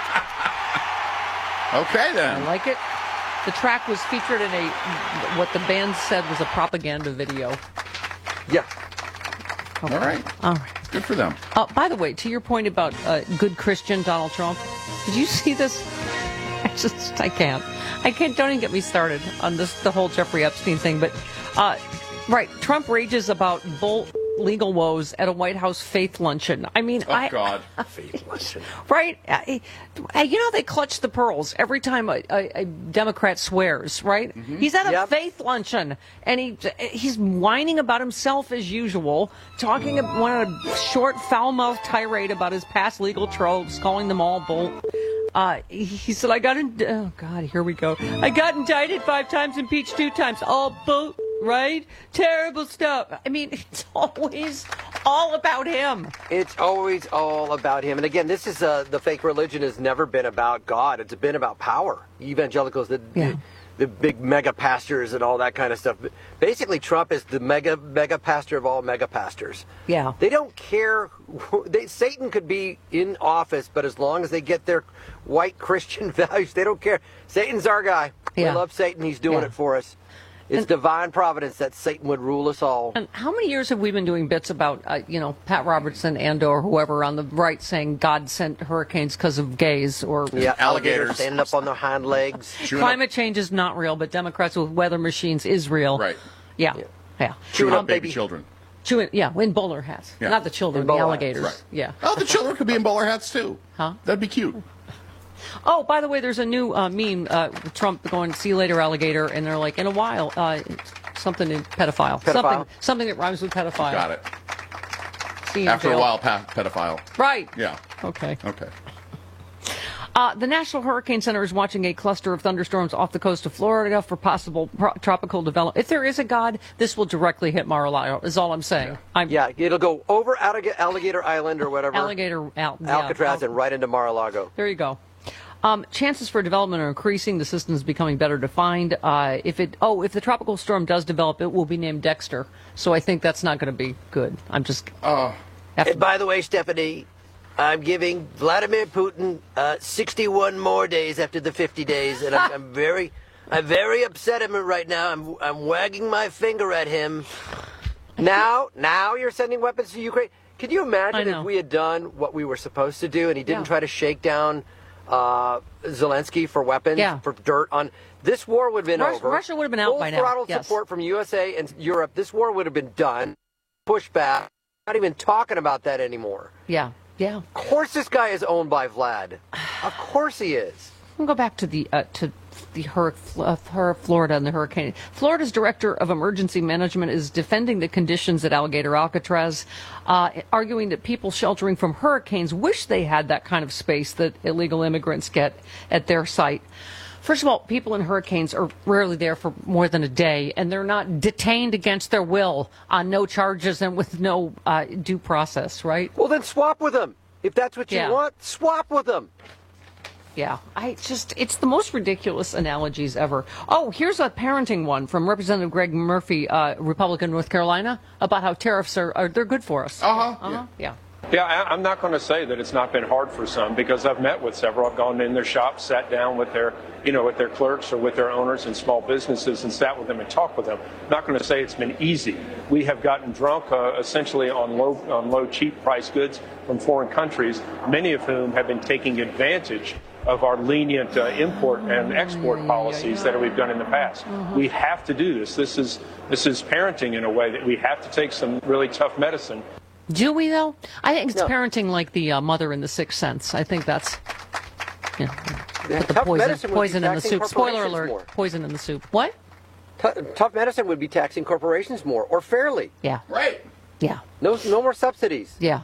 Okay, then. I like it. The track was featured in a what the band said was a propaganda video. Yeah. Okay. All right. All right. Good for them. Uh, by the way, to your point about uh, good Christian Donald Trump, did you see this? I just, I can't. I can't, don't even get me started on this, the whole Jeffrey Epstein thing. But, uh, right, Trump rages about bull legal woes at a White House faith luncheon. I mean, Oh, I, God. Faith luncheon. right? I, I, you know, they clutch the pearls every time a, a, a Democrat swears, right? Mm-hmm. He's at a Yep. faith luncheon, and he he's whining about himself as usual, talking a, one a short, foul-mouthed tirade about his past legal tropes, calling them all bull. Uh, he, he said, I got in, oh, God, here we go. I got indicted five times, impeached two times, all bull. right? Terrible stuff. I mean, it's always all about him. It's always all about him. And again, this is uh, the fake religion has never been about God. It's been about power. Evangelicals, the, yeah. the, the big mega pastors and all that kind of stuff. Basically, Trump is the mega mega pastor of all mega pastors. Yeah. They don't care. Who, they, Satan could be in office, but as long as they get their white Christian values, they don't care. Satan's our guy. Yeah. We love Satan. He's doing Yeah. it for us. It's And- divine providence that Satan would rule us all. And how many years have we been doing bits about, uh, you know, Pat Robertson and or whoever on the right saying God sent hurricanes because of gays or Yeah, alligators standing up on their hind legs. Climate change is not real, but Democrats with weather machines is real. Right. Yeah. Yeah. Chewing Um, up baby children. Chewing, yeah, in bowler hats. Yeah. Not the children, In the bowler hats, alligators. right. Yeah. Oh, the children could be in bowler hats too. Huh? That'd be cute. Oh, by the way, there's a new uh, meme, uh, with Trump going, see you later, alligator, and they're like, in a while, uh, something in pedophile. Pedophile? Something something that rhymes with pedophile. Got it. See you in After a jail. while, pa- pedophile. Right. Yeah. Okay. Okay. Uh, the National Hurricane Center is watching a cluster of thunderstorms off the coast of Florida for possible pro- tropical development. If there is a God, this will directly hit Mar-a-Lago, is all I'm saying. I'm Yeah, it'll go over Alliga- Alligator Island or whatever. Alligator out. yeah, Alcatraz out. and right into Mar-a-Lago. There you go. Um, chances for development are increasing. The system is becoming better defined. Uh, if it, oh, if the tropical storm does develop, it will be named Dexter. So I think that's not going to be good. I'm just. Uh, And by the way, Stephanie, I'm giving Vladimir Putin uh, sixty-one more days after the fifty days, and I'm, I'm very, I'm very upset at him right now. I'm, I'm wagging my finger at him. Now, now you're sending weapons to Ukraine. Can you imagine if we had done what we were supposed to do, and he didn't Yeah. try to shake down uh, Zelensky for weapons, Yeah. for dirt on this war would have been Rus- over. Russia would have been out Full by now, throttle yes. support from U S A and Europe. This war would have been done. Pushback. Not even talking about that anymore. Yeah. Yeah. Of course, this guy is owned by Vlad. Of course he is. We'll go back to the uh, to the hur- uh, hur- Florida and the hurricane. Florida's director of emergency management is defending the conditions at Alligator Alcatraz, uh, arguing that people sheltering from hurricanes wish they had that kind of space that illegal immigrants get at their site. First of all, people in hurricanes are rarely there for more than a day, and they're not detained against their will on no charges and with no uh, due process, right? Well, then swap with them. If that's what you Yeah. want, swap with them. Yeah, I just, it's the most ridiculous analogies ever. Oh, here's a parenting one from Representative Greg Murphy, uh, Republican, North Carolina, about how tariffs are, are they're good for us. Uh-huh. Uh-huh. Yeah. Yeah, I- I'm not going to say that it's not been hard for some because I've met with several. I've gone in their shops, sat down with their, you know, with their clerks or with their owners in small businesses and sat with them and talked with them. Not going to say it's been easy. We have gotten drunk uh, essentially on low, on low, cheap price goods from foreign countries, many of whom have been taking advantage of our lenient uh, import and export policies that we've done in the past. We have to do this. This is this is parenting in a way that we have to take some really tough medicine. Do we, though? I think it's parenting like the uh, mother in The Sixth Sense. I think that's, you know, put the tough poison, medicine would be poison in the taxing soup. Spoiler corporations alert, more. poison in the soup. What? T- tough medicine would be taxing corporations more, or fairly. Yeah. Right. Yeah. No, no more subsidies. Yeah.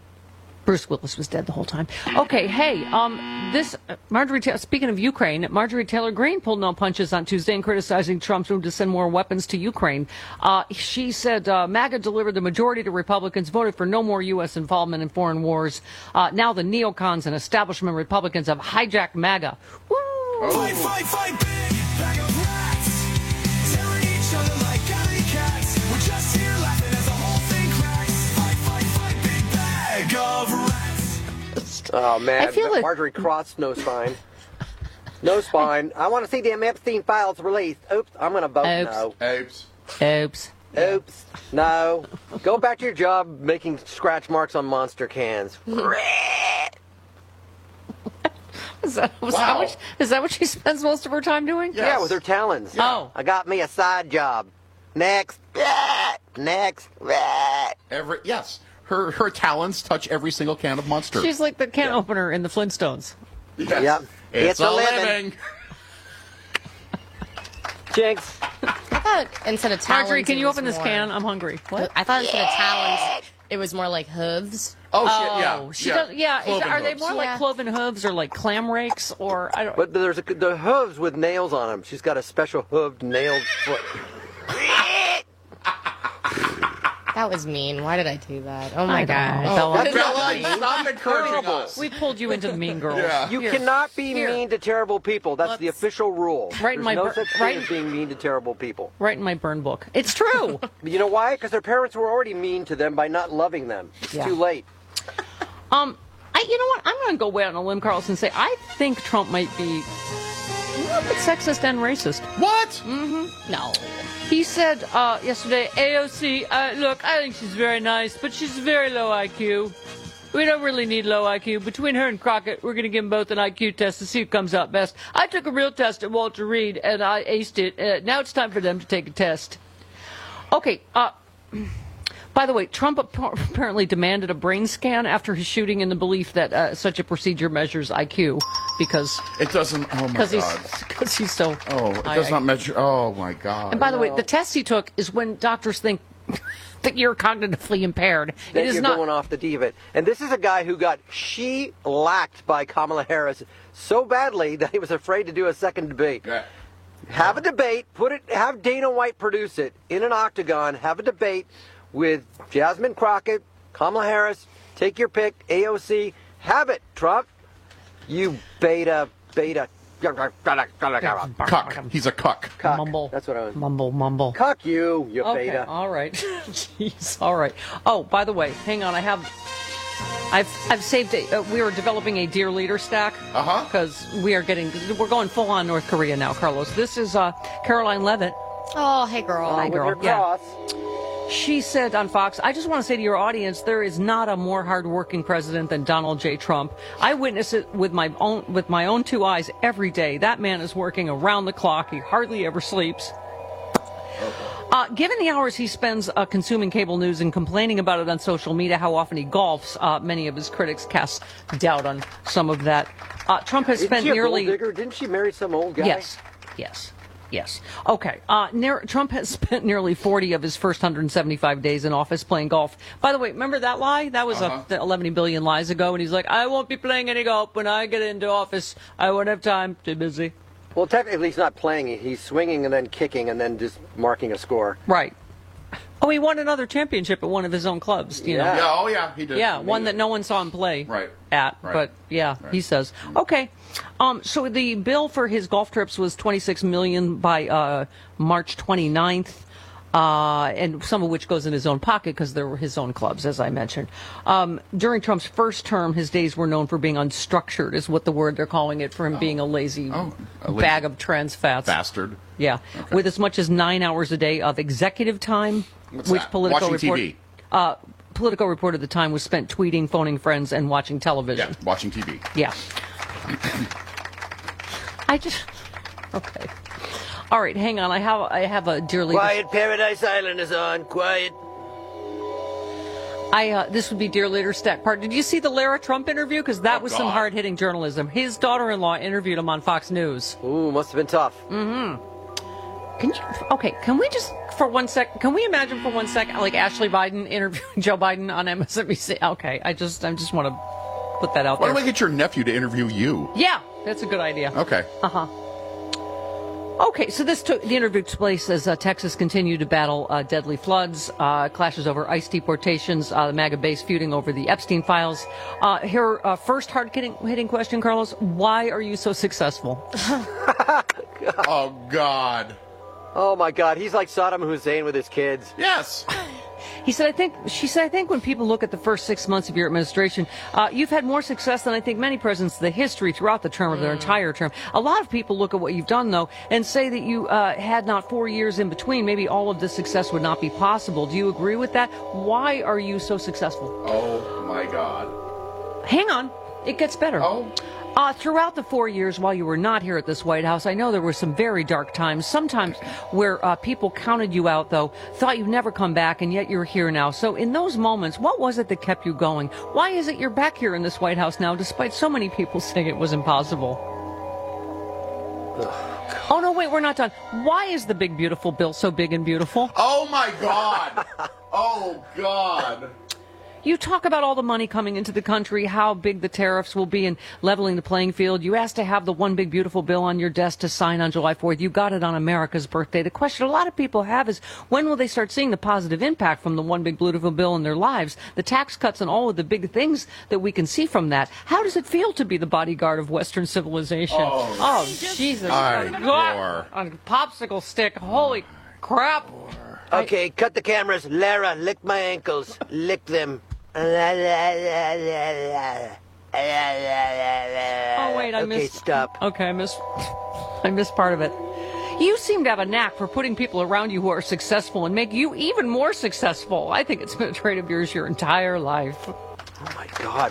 Bruce Willis was dead the whole time. Okay, hey, um, this uh, Marjorie. Ta- speaking of Ukraine, Marjorie Taylor Greene pulled no punches on Tuesday in criticizing Trump's move to send more weapons to Ukraine. Uh, she said uh, MAGA delivered the majority to Republicans, voted for no more U S involvement in foreign wars. Uh, now the neocons and establishment Republicans have hijacked MAGA. Woo! Fight, fight, fight, big bag of rats, tearing each other like alley cats. We're just here laughing as the whole thing cracks. Fight, fight, fight, big bag of rats. Oh man, I feel like- Marjorie Cross, no spine. No spine. I want to see them Epstein files released. Oops, I'm going to vote Oops. no. Oops. Oops. Oops. No. Go back to your job making scratch marks on monster cans. Is that, was Wow. that what, is that what she spends most of her time doing? Yeah, with her talons. Oh. I got me a side job. Next. Next. Every yes, her her talons touch every single can of Monster. She's like the can opener in the Flintstones. Yes. Yep. It's, It's a a living. living. Jinx. I thought instead of talons, Marjorie, can it you was open this more- can? I'm hungry. What? I thought instead of talons, it was more like hooves. Oh, shit, yeah. She yeah. does, yeah. Is, Cloven are they hooves. more like Yeah. cloven hooves or like clam rakes or I don't? But there's a, the hooves with nails on them. She's got a special hooved nailed foot. That was mean. Why did I do that? Oh my I god. know. Bella. That's Bella, mean. stop encouraging us. We pulled you into the mean girls. Yeah. You Here. cannot be Here. mean to terrible people. That's Let's- the official rule. Right in There's my no bur- such thing right- as being mean to terrible people. Right in my burn book. It's true. You know why? Because their parents were already mean to them by not loving them. It's Yeah. too late. Um, I, you know what? I'm going to go way out on a limb, Carlos, and say I think Trump might be a little bit sexist and racist. What? Mm-hmm. No. He said uh, yesterday, A O C, uh, look, I think she's very nice, but she's very low I Q. We don't really need low I Q. Between her and Crockett, we're going to give them both an I Q test to see who comes out best. I took a real test at Walter Reed, and I aced it. Uh, now it's time for them to take a test. Okay, uh... By the way, Trump apparently demanded a brain scan after his shooting in the belief that uh, such a procedure measures I Q because it doesn't. Oh my cause god! Because he's, he's so. Oh, it I, does I, not measure. Oh my god! And by the way, the test he took is when doctors think that you're cognitively impaired. That it is you're not going off the deep of it. And this is a guy who got she-lacked by Kamala Harris so badly that he was afraid to do a second debate. Yeah. Have a debate. Put it. Have Dana White produce it in an octagon. Have a debate with Jasmine Crockett, Kamala Harris. Take your pick. A O C. Have it, Trump. You beta, beta. Cuck. He's a cuck. Cuck. Mumble. That's what I was. mumble, mumble. Cuck you, you Okay, beta. all right. Jeez, all right. Oh, by the way, hang on. I have, I've, I've saved. A, uh, we are developing a dear leader stack. Uh huh. Because we are getting, we're going full on North Korea now, Carlos. This is uh, Caroline Levitt. Oh, hey, girl. Hi, With girl. her Yeah. cross. She said on Fox, I just want to say to your audience, there is not a more hardworking president than Donald J. Trump. I witness it with my own with my own two eyes every day. That man is working around the clock. He hardly ever sleeps. Uh, given the hours he spends uh, consuming cable news and complaining about it on social media, how often he golfs, uh, many of his critics cast doubt on some of that. Uh, Trump has Isn't spent she a nearly... gold digger? Didn't she marry some old guy? Yes, yes. Yes. Okay. Uh, near, Trump has spent nearly forty of his first one hundred seventy-five days in office playing golf. By the way, remember that lie? That was Uh-huh. a, eleven billion lies ago, and he's like, I won't be playing any golf when I get into office. I won't have time. Too busy. Well, technically, he's not playing. He's swinging and then kicking and then just marking a score. Right. Oh, he won another championship at one of his own clubs. You Yeah. know. Yeah. Oh yeah. He did. Yeah, He one did. that no one saw him play Right. at, Right. but yeah, Right. he says. Okay, um, so the bill for his golf trips was twenty-six million dollars by uh, March twenty-ninth, uh, and some of which goes in his own pocket because they were his own clubs, as I mentioned. Um, during Trump's first term, his days were known for being unstructured, is what the word they're calling it, for him being a lazy Oh, a lazy bag of trans fats. bastard. Yeah, with as much as nine hours a day of executive time, What's which that? Politico Watching report, T V. Uh, Politico report at the time was spent tweeting, phoning friends, and watching television. Yeah. Watching T V. Yeah. I just okay. All right, hang on. I have I have a dear leader. Quiet, Paradise Island is on. Quiet. I uh, this would be dear leader stack part. Did you see the Lara Trump interview? Because that Oh, was some God. hard hitting journalism. His daughter-in-law interviewed him on Fox News. Ooh, must have been tough. Mm-hmm. Can you? Okay, can we just for one sec? Can we imagine for one second, like Ashley Biden interviewing Joe Biden on M S N B C? Okay, I just I just want to put that out Why there. don't we get your nephew to interview you? Yeah, that's a good idea. Okay. Uh huh. Okay, so this took the interview took place as uh, Texas continued to battle uh, deadly floods, uh, clashes over ICE deportations, uh, the MAGA base feuding over the Epstein files. Uh, here, uh, first hard-hitting hitting question, Carlos: why are you so successful? Oh God. Oh my God, he's like Saddam Hussein with his kids. Yes. He said, I think, she said, I think when people look at the first six months of your administration, uh, you've had more success than I think many presidents in the history throughout the term of their entire term. A lot of people look at what you've done, though, and say that you uh, had not four years in between. Maybe all of this success would not be possible. Do you agree with that? Why are you so successful? Oh my God. Hang on. It gets better. Oh. Uh, throughout the four years while you were not here at this White House, I know there were some very dark times, sometimes where uh, people counted you out, though, thought you'd never come back, and yet you're here now. So in those moments, what was it that kept you going? Why is it you're back here in this White House now, despite so many people saying it was impossible? Oh, no, wait, we're not done. Why is the big, beautiful bill so big and beautiful? Oh my God. Oh God. You talk about all the money coming into the country, how big the tariffs will be and leveling the playing field. You asked to have the one big beautiful bill on your desk to sign on July fourth. You got it on America's birthday. The question a lot of people have is, when will they start seeing the positive impact from the one big beautiful bill in their lives? The tax cuts and all of the big things that we can see from that. How does it feel to be the bodyguard of Western civilization? Oh, oh Jesus. I God, on a popsicle stick. Holy crap. Okay, cut the cameras. Lara, lick my ankles. Lick them. Oh, wait, I okay, missed. stop. Okay, I missed. I missed part of it. You seem to have a knack for putting people around you who are successful and make you even more successful. I think it's been a trait of yours your entire life. Oh, my God.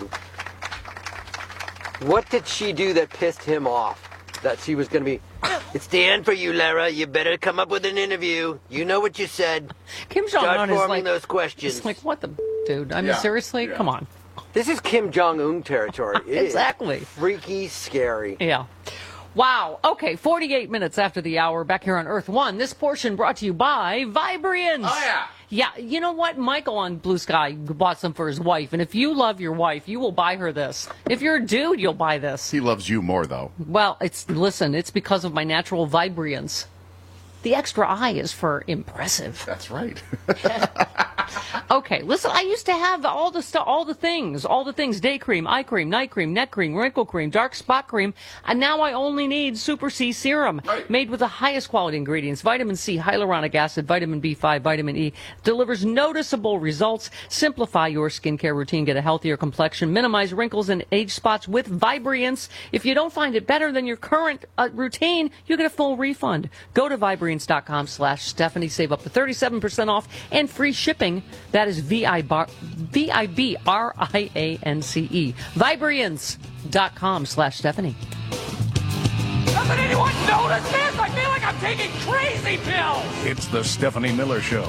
What did she do that pissed him off? That she was going to be, it's the end for you, Lara. You better come up with an interview. You know what you said. Kim Start Jong-un is forming like, those questions. It's like, what the, dude? I mean, Yeah, seriously? yeah. Come on. This is Kim Jong-un territory. It is Exactly. freaky, scary. Yeah. Wow. Okay, forty-eight minutes after the hour, back here on Earth One. This portion brought to you by Vibrians. Oh, yeah. Yeah, you know what? Michael on Blue Sky bought some for his wife, and if you love your wife, you will buy her this. If you're a dude, you'll buy this. He loves you more, though. Well, it's listen, it's because of my natural Vibrians. The extra I is for impressive. That's right. Okay, listen, I used to have all the stuff, all the things, all the things, day cream, eye cream, night cream, neck cream, wrinkle cream, dark spot cream, and now I only need Super C Serum, right. Made with the highest quality ingredients, vitamin C, hyaluronic acid, vitamin B five, vitamin E, delivers noticeable results. Simplify your skincare routine, get a healthier complexion, minimize wrinkles and age spots with Vibriance. If you don't find it better than your current uh, routine, you get a full refund. Go to Vibriance.com slash Stephanie, save up to thirty-seven percent off and free shipping. That is V I B R I A N C E. Vibriance.com slash Stephanie. Doesn't anyone notice this? I feel like I'm taking crazy pills. It's the Stephanie Miller Show.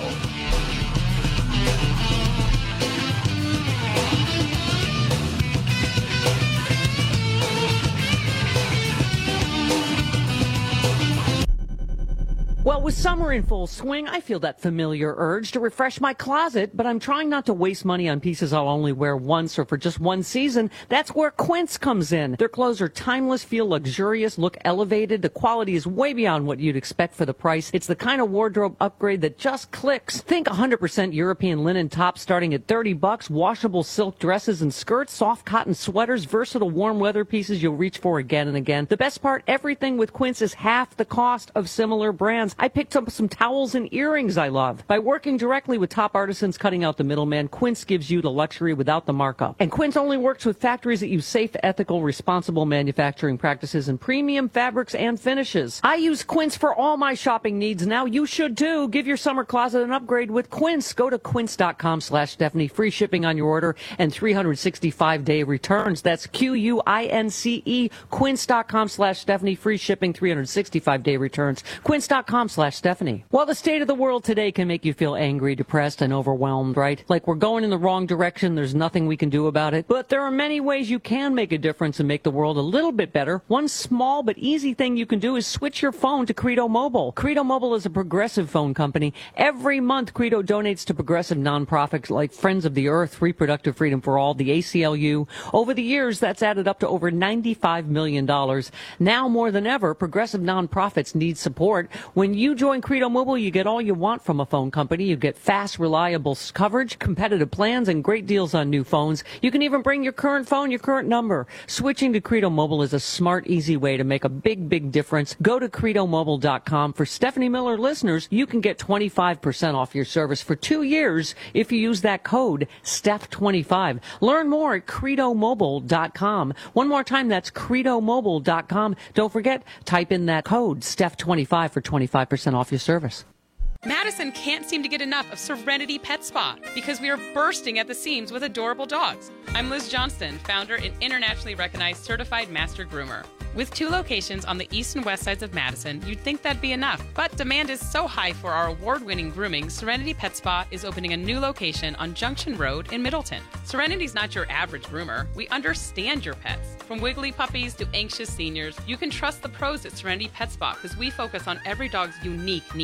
Well, with summer in full swing, I feel that familiar urge to refresh my closet, but I'm trying not to waste money on pieces I'll only wear once or for just one season. That's where Quince comes in. Their clothes are timeless, feel luxurious, look elevated. The quality is way beyond what you'd expect for the price. It's the kind of wardrobe upgrade that just clicks. Think one hundred percent European linen tops starting at thirty bucks, washable silk dresses and skirts, soft cotton sweaters, versatile warm weather pieces you'll reach for again and again. The best part, everything with Quince is half the cost of similar brands. I picked up some towels and earrings I love. By working directly with top artisans cutting out the middleman, Quince gives you the luxury without the markup. And Quince only works with factories that use safe, ethical, responsible manufacturing practices and premium fabrics and finishes. I use Quince for all my shopping needs now. You should too. Give your summer closet an upgrade with Quince. Go to quince.com slash Stephanie. Free shipping on your order and three hundred sixty-five day returns. That's Q U I N C E. Quince.com slash Stephanie. Free shipping, three hundred sixty-five day returns. Quince.com slash Stephanie. Well, the state of the world today can make you feel angry, depressed, and overwhelmed, right? Like we're going in the wrong direction. There's nothing we can do about it. But there are many ways you can make a difference and make the world a little bit better. One small but easy thing you can do is switch your phone to Credo Mobile. Credo Mobile is a progressive phone company. Every month, Credo donates to progressive nonprofits like Friends of the Earth, Reproductive Freedom for All, the A C L U. Over the years, that's added up to over ninety-five million dollars. Now more than ever, progressive nonprofits need support. When you join Credo Mobile, you get all you want from a phone company. You get fast, reliable coverage, competitive plans, and great deals on new phones. You can even bring your current phone, your current number. Switching to Credo Mobile is a smart, easy way to make a big, big difference. Go to credo mobile dot com. For Stephanie Miller listeners, you can get twenty-five percent off your service for two years if you use that code, Steph twenty-five. Learn more at credo mobile dot com. One more time, that's credo mobile dot com. Don't forget, type in that code, Steph twenty-five, for twenty-five percent off your service. Madison can't seem to get enough of Serenity Pet Spa because we are bursting at the seams with adorable dogs. I'm Liz Johnston, founder and internationally recognized certified master groomer. With two locations on the east and west sides of Madison, you'd think that'd be enough. But demand is so high for our award-winning grooming, Serenity Pet Spa is opening a new location on Junction Road in Middleton. Serenity's not your average groomer. We understand your pets. From wiggly puppies to anxious seniors, you can trust the pros at Serenity Pet Spa because we focus on every dog's unique needs.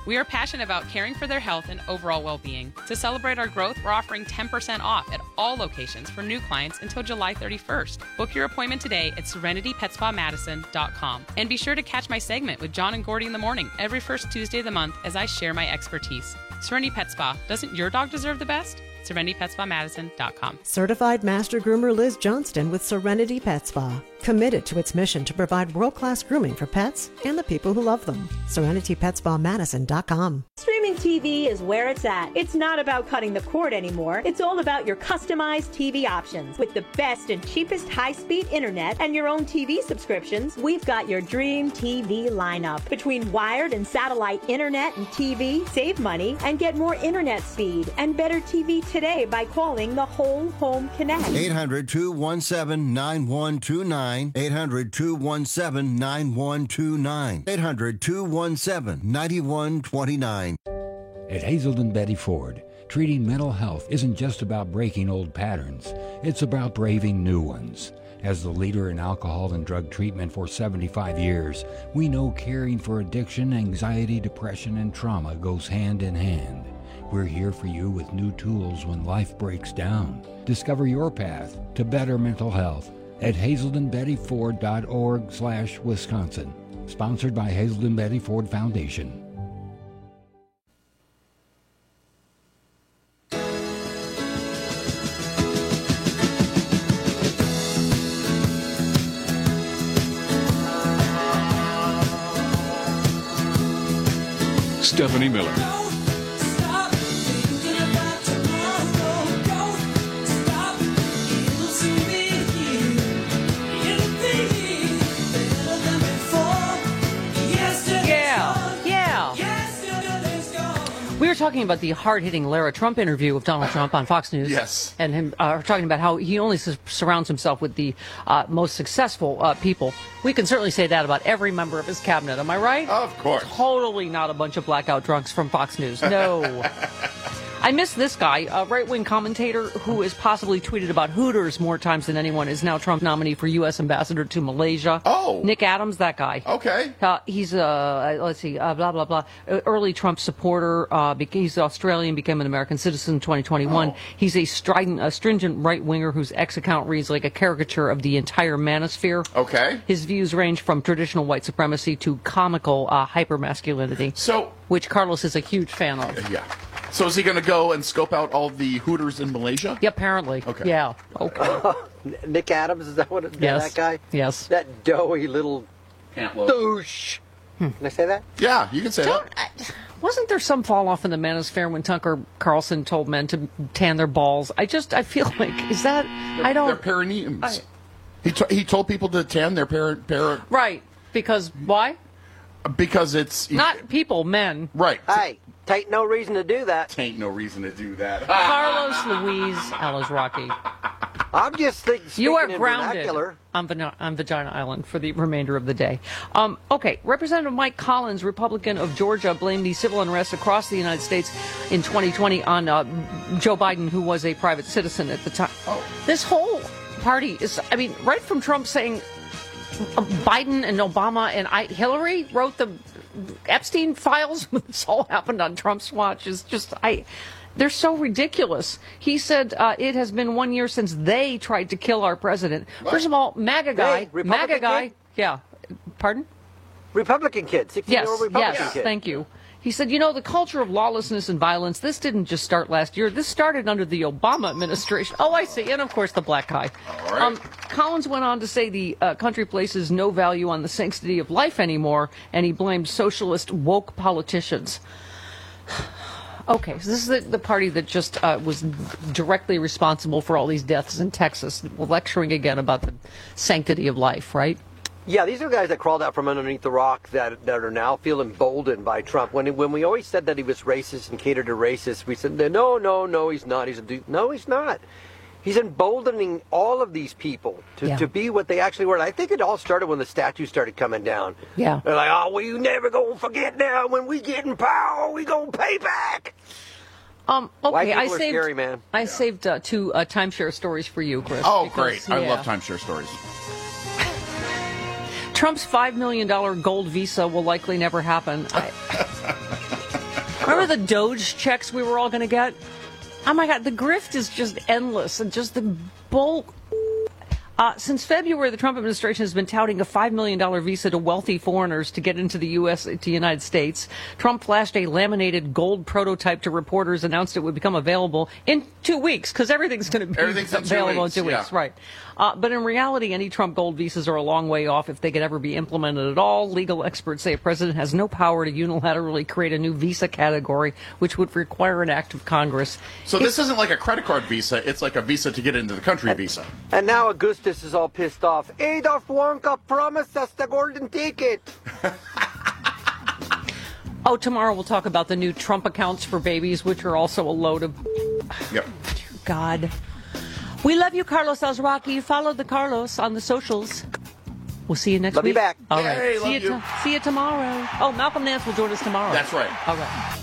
We are passionate about caring for their health and overall well-being. To celebrate our growth, we're offering ten percent off at all locations for new clients until July thirty-first. Book your appointment today at serenity pet spa madison dot com. And be sure to catch my segment with John and Gordy in the morning every first Tuesday of the month as I share my expertise. Serenity Pet Spa. Doesn't your dog deserve the best? serenity pet spa madison dot com. Certified Master Groomer Liz Johnston with Serenity Pet Spa. Committed to its mission to provide world-class grooming for pets and the people who love them. serenity pet spa madison dot com. Streaming T V is where it's at. It's not about cutting the cord anymore. It's all about your customized T V options. With the best and cheapest high-speed internet and your own T V subscriptions, we've got your dream T V lineup. Between wired and satellite internet and T V, save money and get more internet speed and better T V today by calling the Whole Home Connect. eight hundred, two one seven, nine one two nine. eight hundred, two one seven, nine one two nine. eight hundred, two one seven, nine one two nine. At Hazelden Betty Ford, treating mental health isn't just about breaking old patterns. It's about braving new ones. As the leader in alcohol and drug treatment for seventy-five years, we know caring for addiction, anxiety, depression, and trauma goes hand in hand. We're here for you with new tools when life breaks down. Discover your path to better mental health at hazelden betty ford dot org slash Wisconsin. Sponsored by Hazelden Betty Ford Foundation. Stephanie Miller. We were talking about the hard-hitting Lara Trump interview of Donald Trump on Fox News. Yes. And him uh, talking about how he only su- surrounds himself with the uh, most successful uh, people. We can certainly say that about every member of his cabinet. Am I right? Of course. Totally not a bunch of blackout drunks from Fox News. No. I miss this guy, a right-wing commentator who has possibly tweeted about Hooters more times than anyone, is now Trump nominee for U S ambassador to Malaysia. Oh. Nick Adams, that guy. Okay. Uh, he's, uh, let's see, uh, blah, blah, blah, early Trump supporter. Uh, he's Australian, became an American citizen in twenty twenty-one. Oh. He's a strident, a stringent right-winger whose X-account reads like a caricature of the entire manosphere. Okay. His views range from traditional white supremacy to comical uh, hyper-masculinity, So, which Carlos is a huge fan of. yeah. So is he going to go and scope out all the Hooters in Malaysia? Yeah, apparently. Okay. Yeah. Okay. Nick Adams, is that what it, Yes. that guy? Yes. That doughy little Antelope. douche. Can I say that? Yeah, you can say Don't, that. I, wasn't there some fall off in the manosphere when Tucker Carlson told men to tan their balls? I just, I feel like, is that, I don't. They're perineums. I, he, t- he told people to tan their par- par- right. Because why? Because it's... Not people, men. Right. Hey, tain't no reason to do that. Ain't no reason to do that. Carlos Luis Alazraqui. I'm just thinking. You are in grounded vernacular. on, Vagina, on Vagina Island for the remainder of the day. Um, okay, Representative Mike Collins, Republican of Georgia, blamed the civil unrest across the United States in twenty twenty on uh, Joe Biden, who was a private citizen at the time. Oh. This whole party is, I mean, right from Trump saying uh, Biden and Obama and I, Hillary wrote the Epstein files. This all happened on Trump's watch. Is just I. They're so ridiculous. He said uh, it has been one year since they tried to kill our president. What? First of all, MAGA guy, Hey, Republican MAGA guy, kid? yeah. Pardon? Republican kid, Yes, sixteen-year-old Republican yes. kid. Thank you. He said, you know, the culture of lawlessness and violence, this didn't just start last year. This started under the Obama administration. Oh, I see. And, of course, the black guy. All right. Um, Collins went on to say the uh, country places no value on the sanctity of life anymore, and he blamed socialist woke politicians. Okay, so this is the, the party that just uh, was directly responsible for all these deaths in Texas, lecturing again about the sanctity of life, right? Yeah, these are guys that crawled out from underneath the rock that that are now feeling emboldened by Trump. When when we always said that he was racist and catered to racists, we said, no, no, no, he's not. He's a dude. No, he's not. He's emboldening all of these people to, Yeah. to be what they actually were. And I think it all started when the statues started coming down. Yeah. They're like, oh, we never gonna forget now. When we get in power, we gonna pay back. Um, okay, White people I are saved, scary, man. I saved uh, two uh, timeshare stories for you, Chris. Oh, because, great. I yeah. love timeshare stories. Trump's five million dollars gold visa will likely never happen. I, Remember the Doge checks we were all going to get? Oh my God, the grift is just endless, and just the bulk. Uh, since February, the Trump administration has been touting a five million dollars visa to wealthy foreigners to get into the U S, to the United States. Trump flashed a laminated gold prototype to reporters, announced it would become available in two weeks, because everything's going to be Everything's in two available weeks, in two yeah. weeks. Right. Uh, but in reality, any Trump gold visas are a long way off if they could ever be implemented at all. Legal experts say a president has no power to unilaterally create a new visa category, which would require an act of Congress. So this isn't like a credit card visa. It's like a visa to get into the country visa. And now Augustus is all pissed off. Adolf Wonka promised us the golden ticket. Oh, tomorrow we'll talk about the new Trump accounts for babies, which are also a load of... Yep. God. We love you, Carlos Alzraki. Follow the Carlos on the socials. We'll see you next Love week. you back. All Yay, right. love See you, you. to- see you tomorrow. Oh, Malcolm Nance will join us tomorrow. That's right. All right.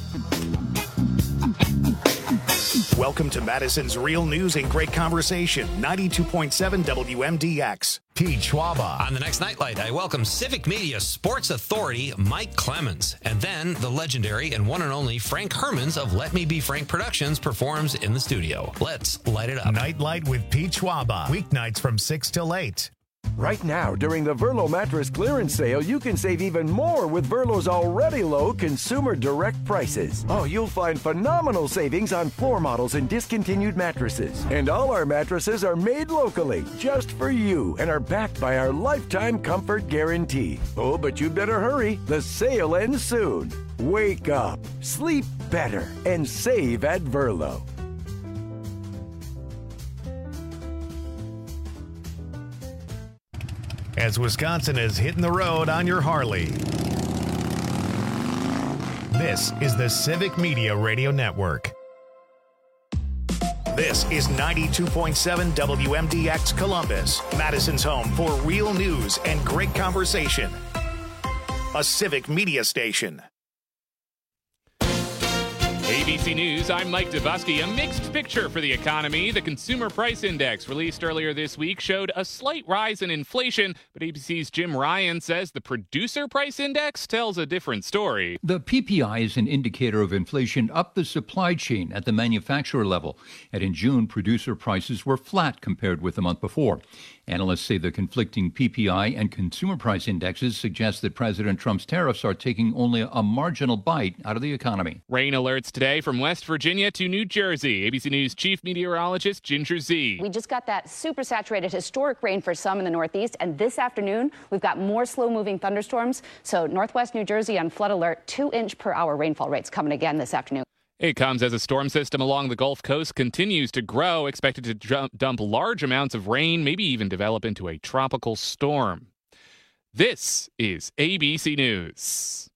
Welcome to Madison's Real News and Great Conversation, ninety-two point seven W M D X. Pete Schwaba. On the next Nightlight, I welcome Civic Media Sports Authority Mike Clemens. And then the legendary and one and only Frank Hermans of Let Me Be Frank Productions performs in the studio. Let's light it up. Nightlight with Pete Schwaba. Weeknights from six till eight. Right now, during the Verlo mattress clearance sale, you can save even more with Verlo's already low consumer direct prices. Oh, you'll find phenomenal savings on floor models and discontinued mattresses. And all our mattresses are made locally, just for you, and are backed by our lifetime comfort guarantee. Oh, but you better hurry. The sale ends soon. Wake up, sleep better, and save at Verlo. As Wisconsin is hitting the road on your Harley. This is the Civic Media Radio Network. This is ninety-two point seven W M D X Columbus, Madison's home for real news and great conversation. A Civic Media station. A B C News, I'm Mike Dubusky. A mixed picture for the economy. The Consumer Price Index, released earlier this week, showed a slight rise in inflation, but A B C's Jim Ryan says the Producer Price Index tells a different story. The P P I is an indicator of inflation up the supply chain at the manufacturer level, and in June, producer prices were flat compared with the month before. Analysts say the conflicting P P I and consumer price indexes suggest that President Trump's tariffs are taking only a marginal bite out of the economy. Rain alerts today from West Virginia to New Jersey. A B C News chief meteorologist Ginger Z. We just got that super saturated historic rain for some in the Northeast, and this afternoon we've got more slow-moving thunderstorms. So Northwest New Jersey on flood alert, two inch per hour rainfall rates coming again this afternoon. It comes as a storm system along the Gulf Coast continues to grow, expected to dump, dump large amounts of rain, maybe even develop into a tropical storm. This is A B C News.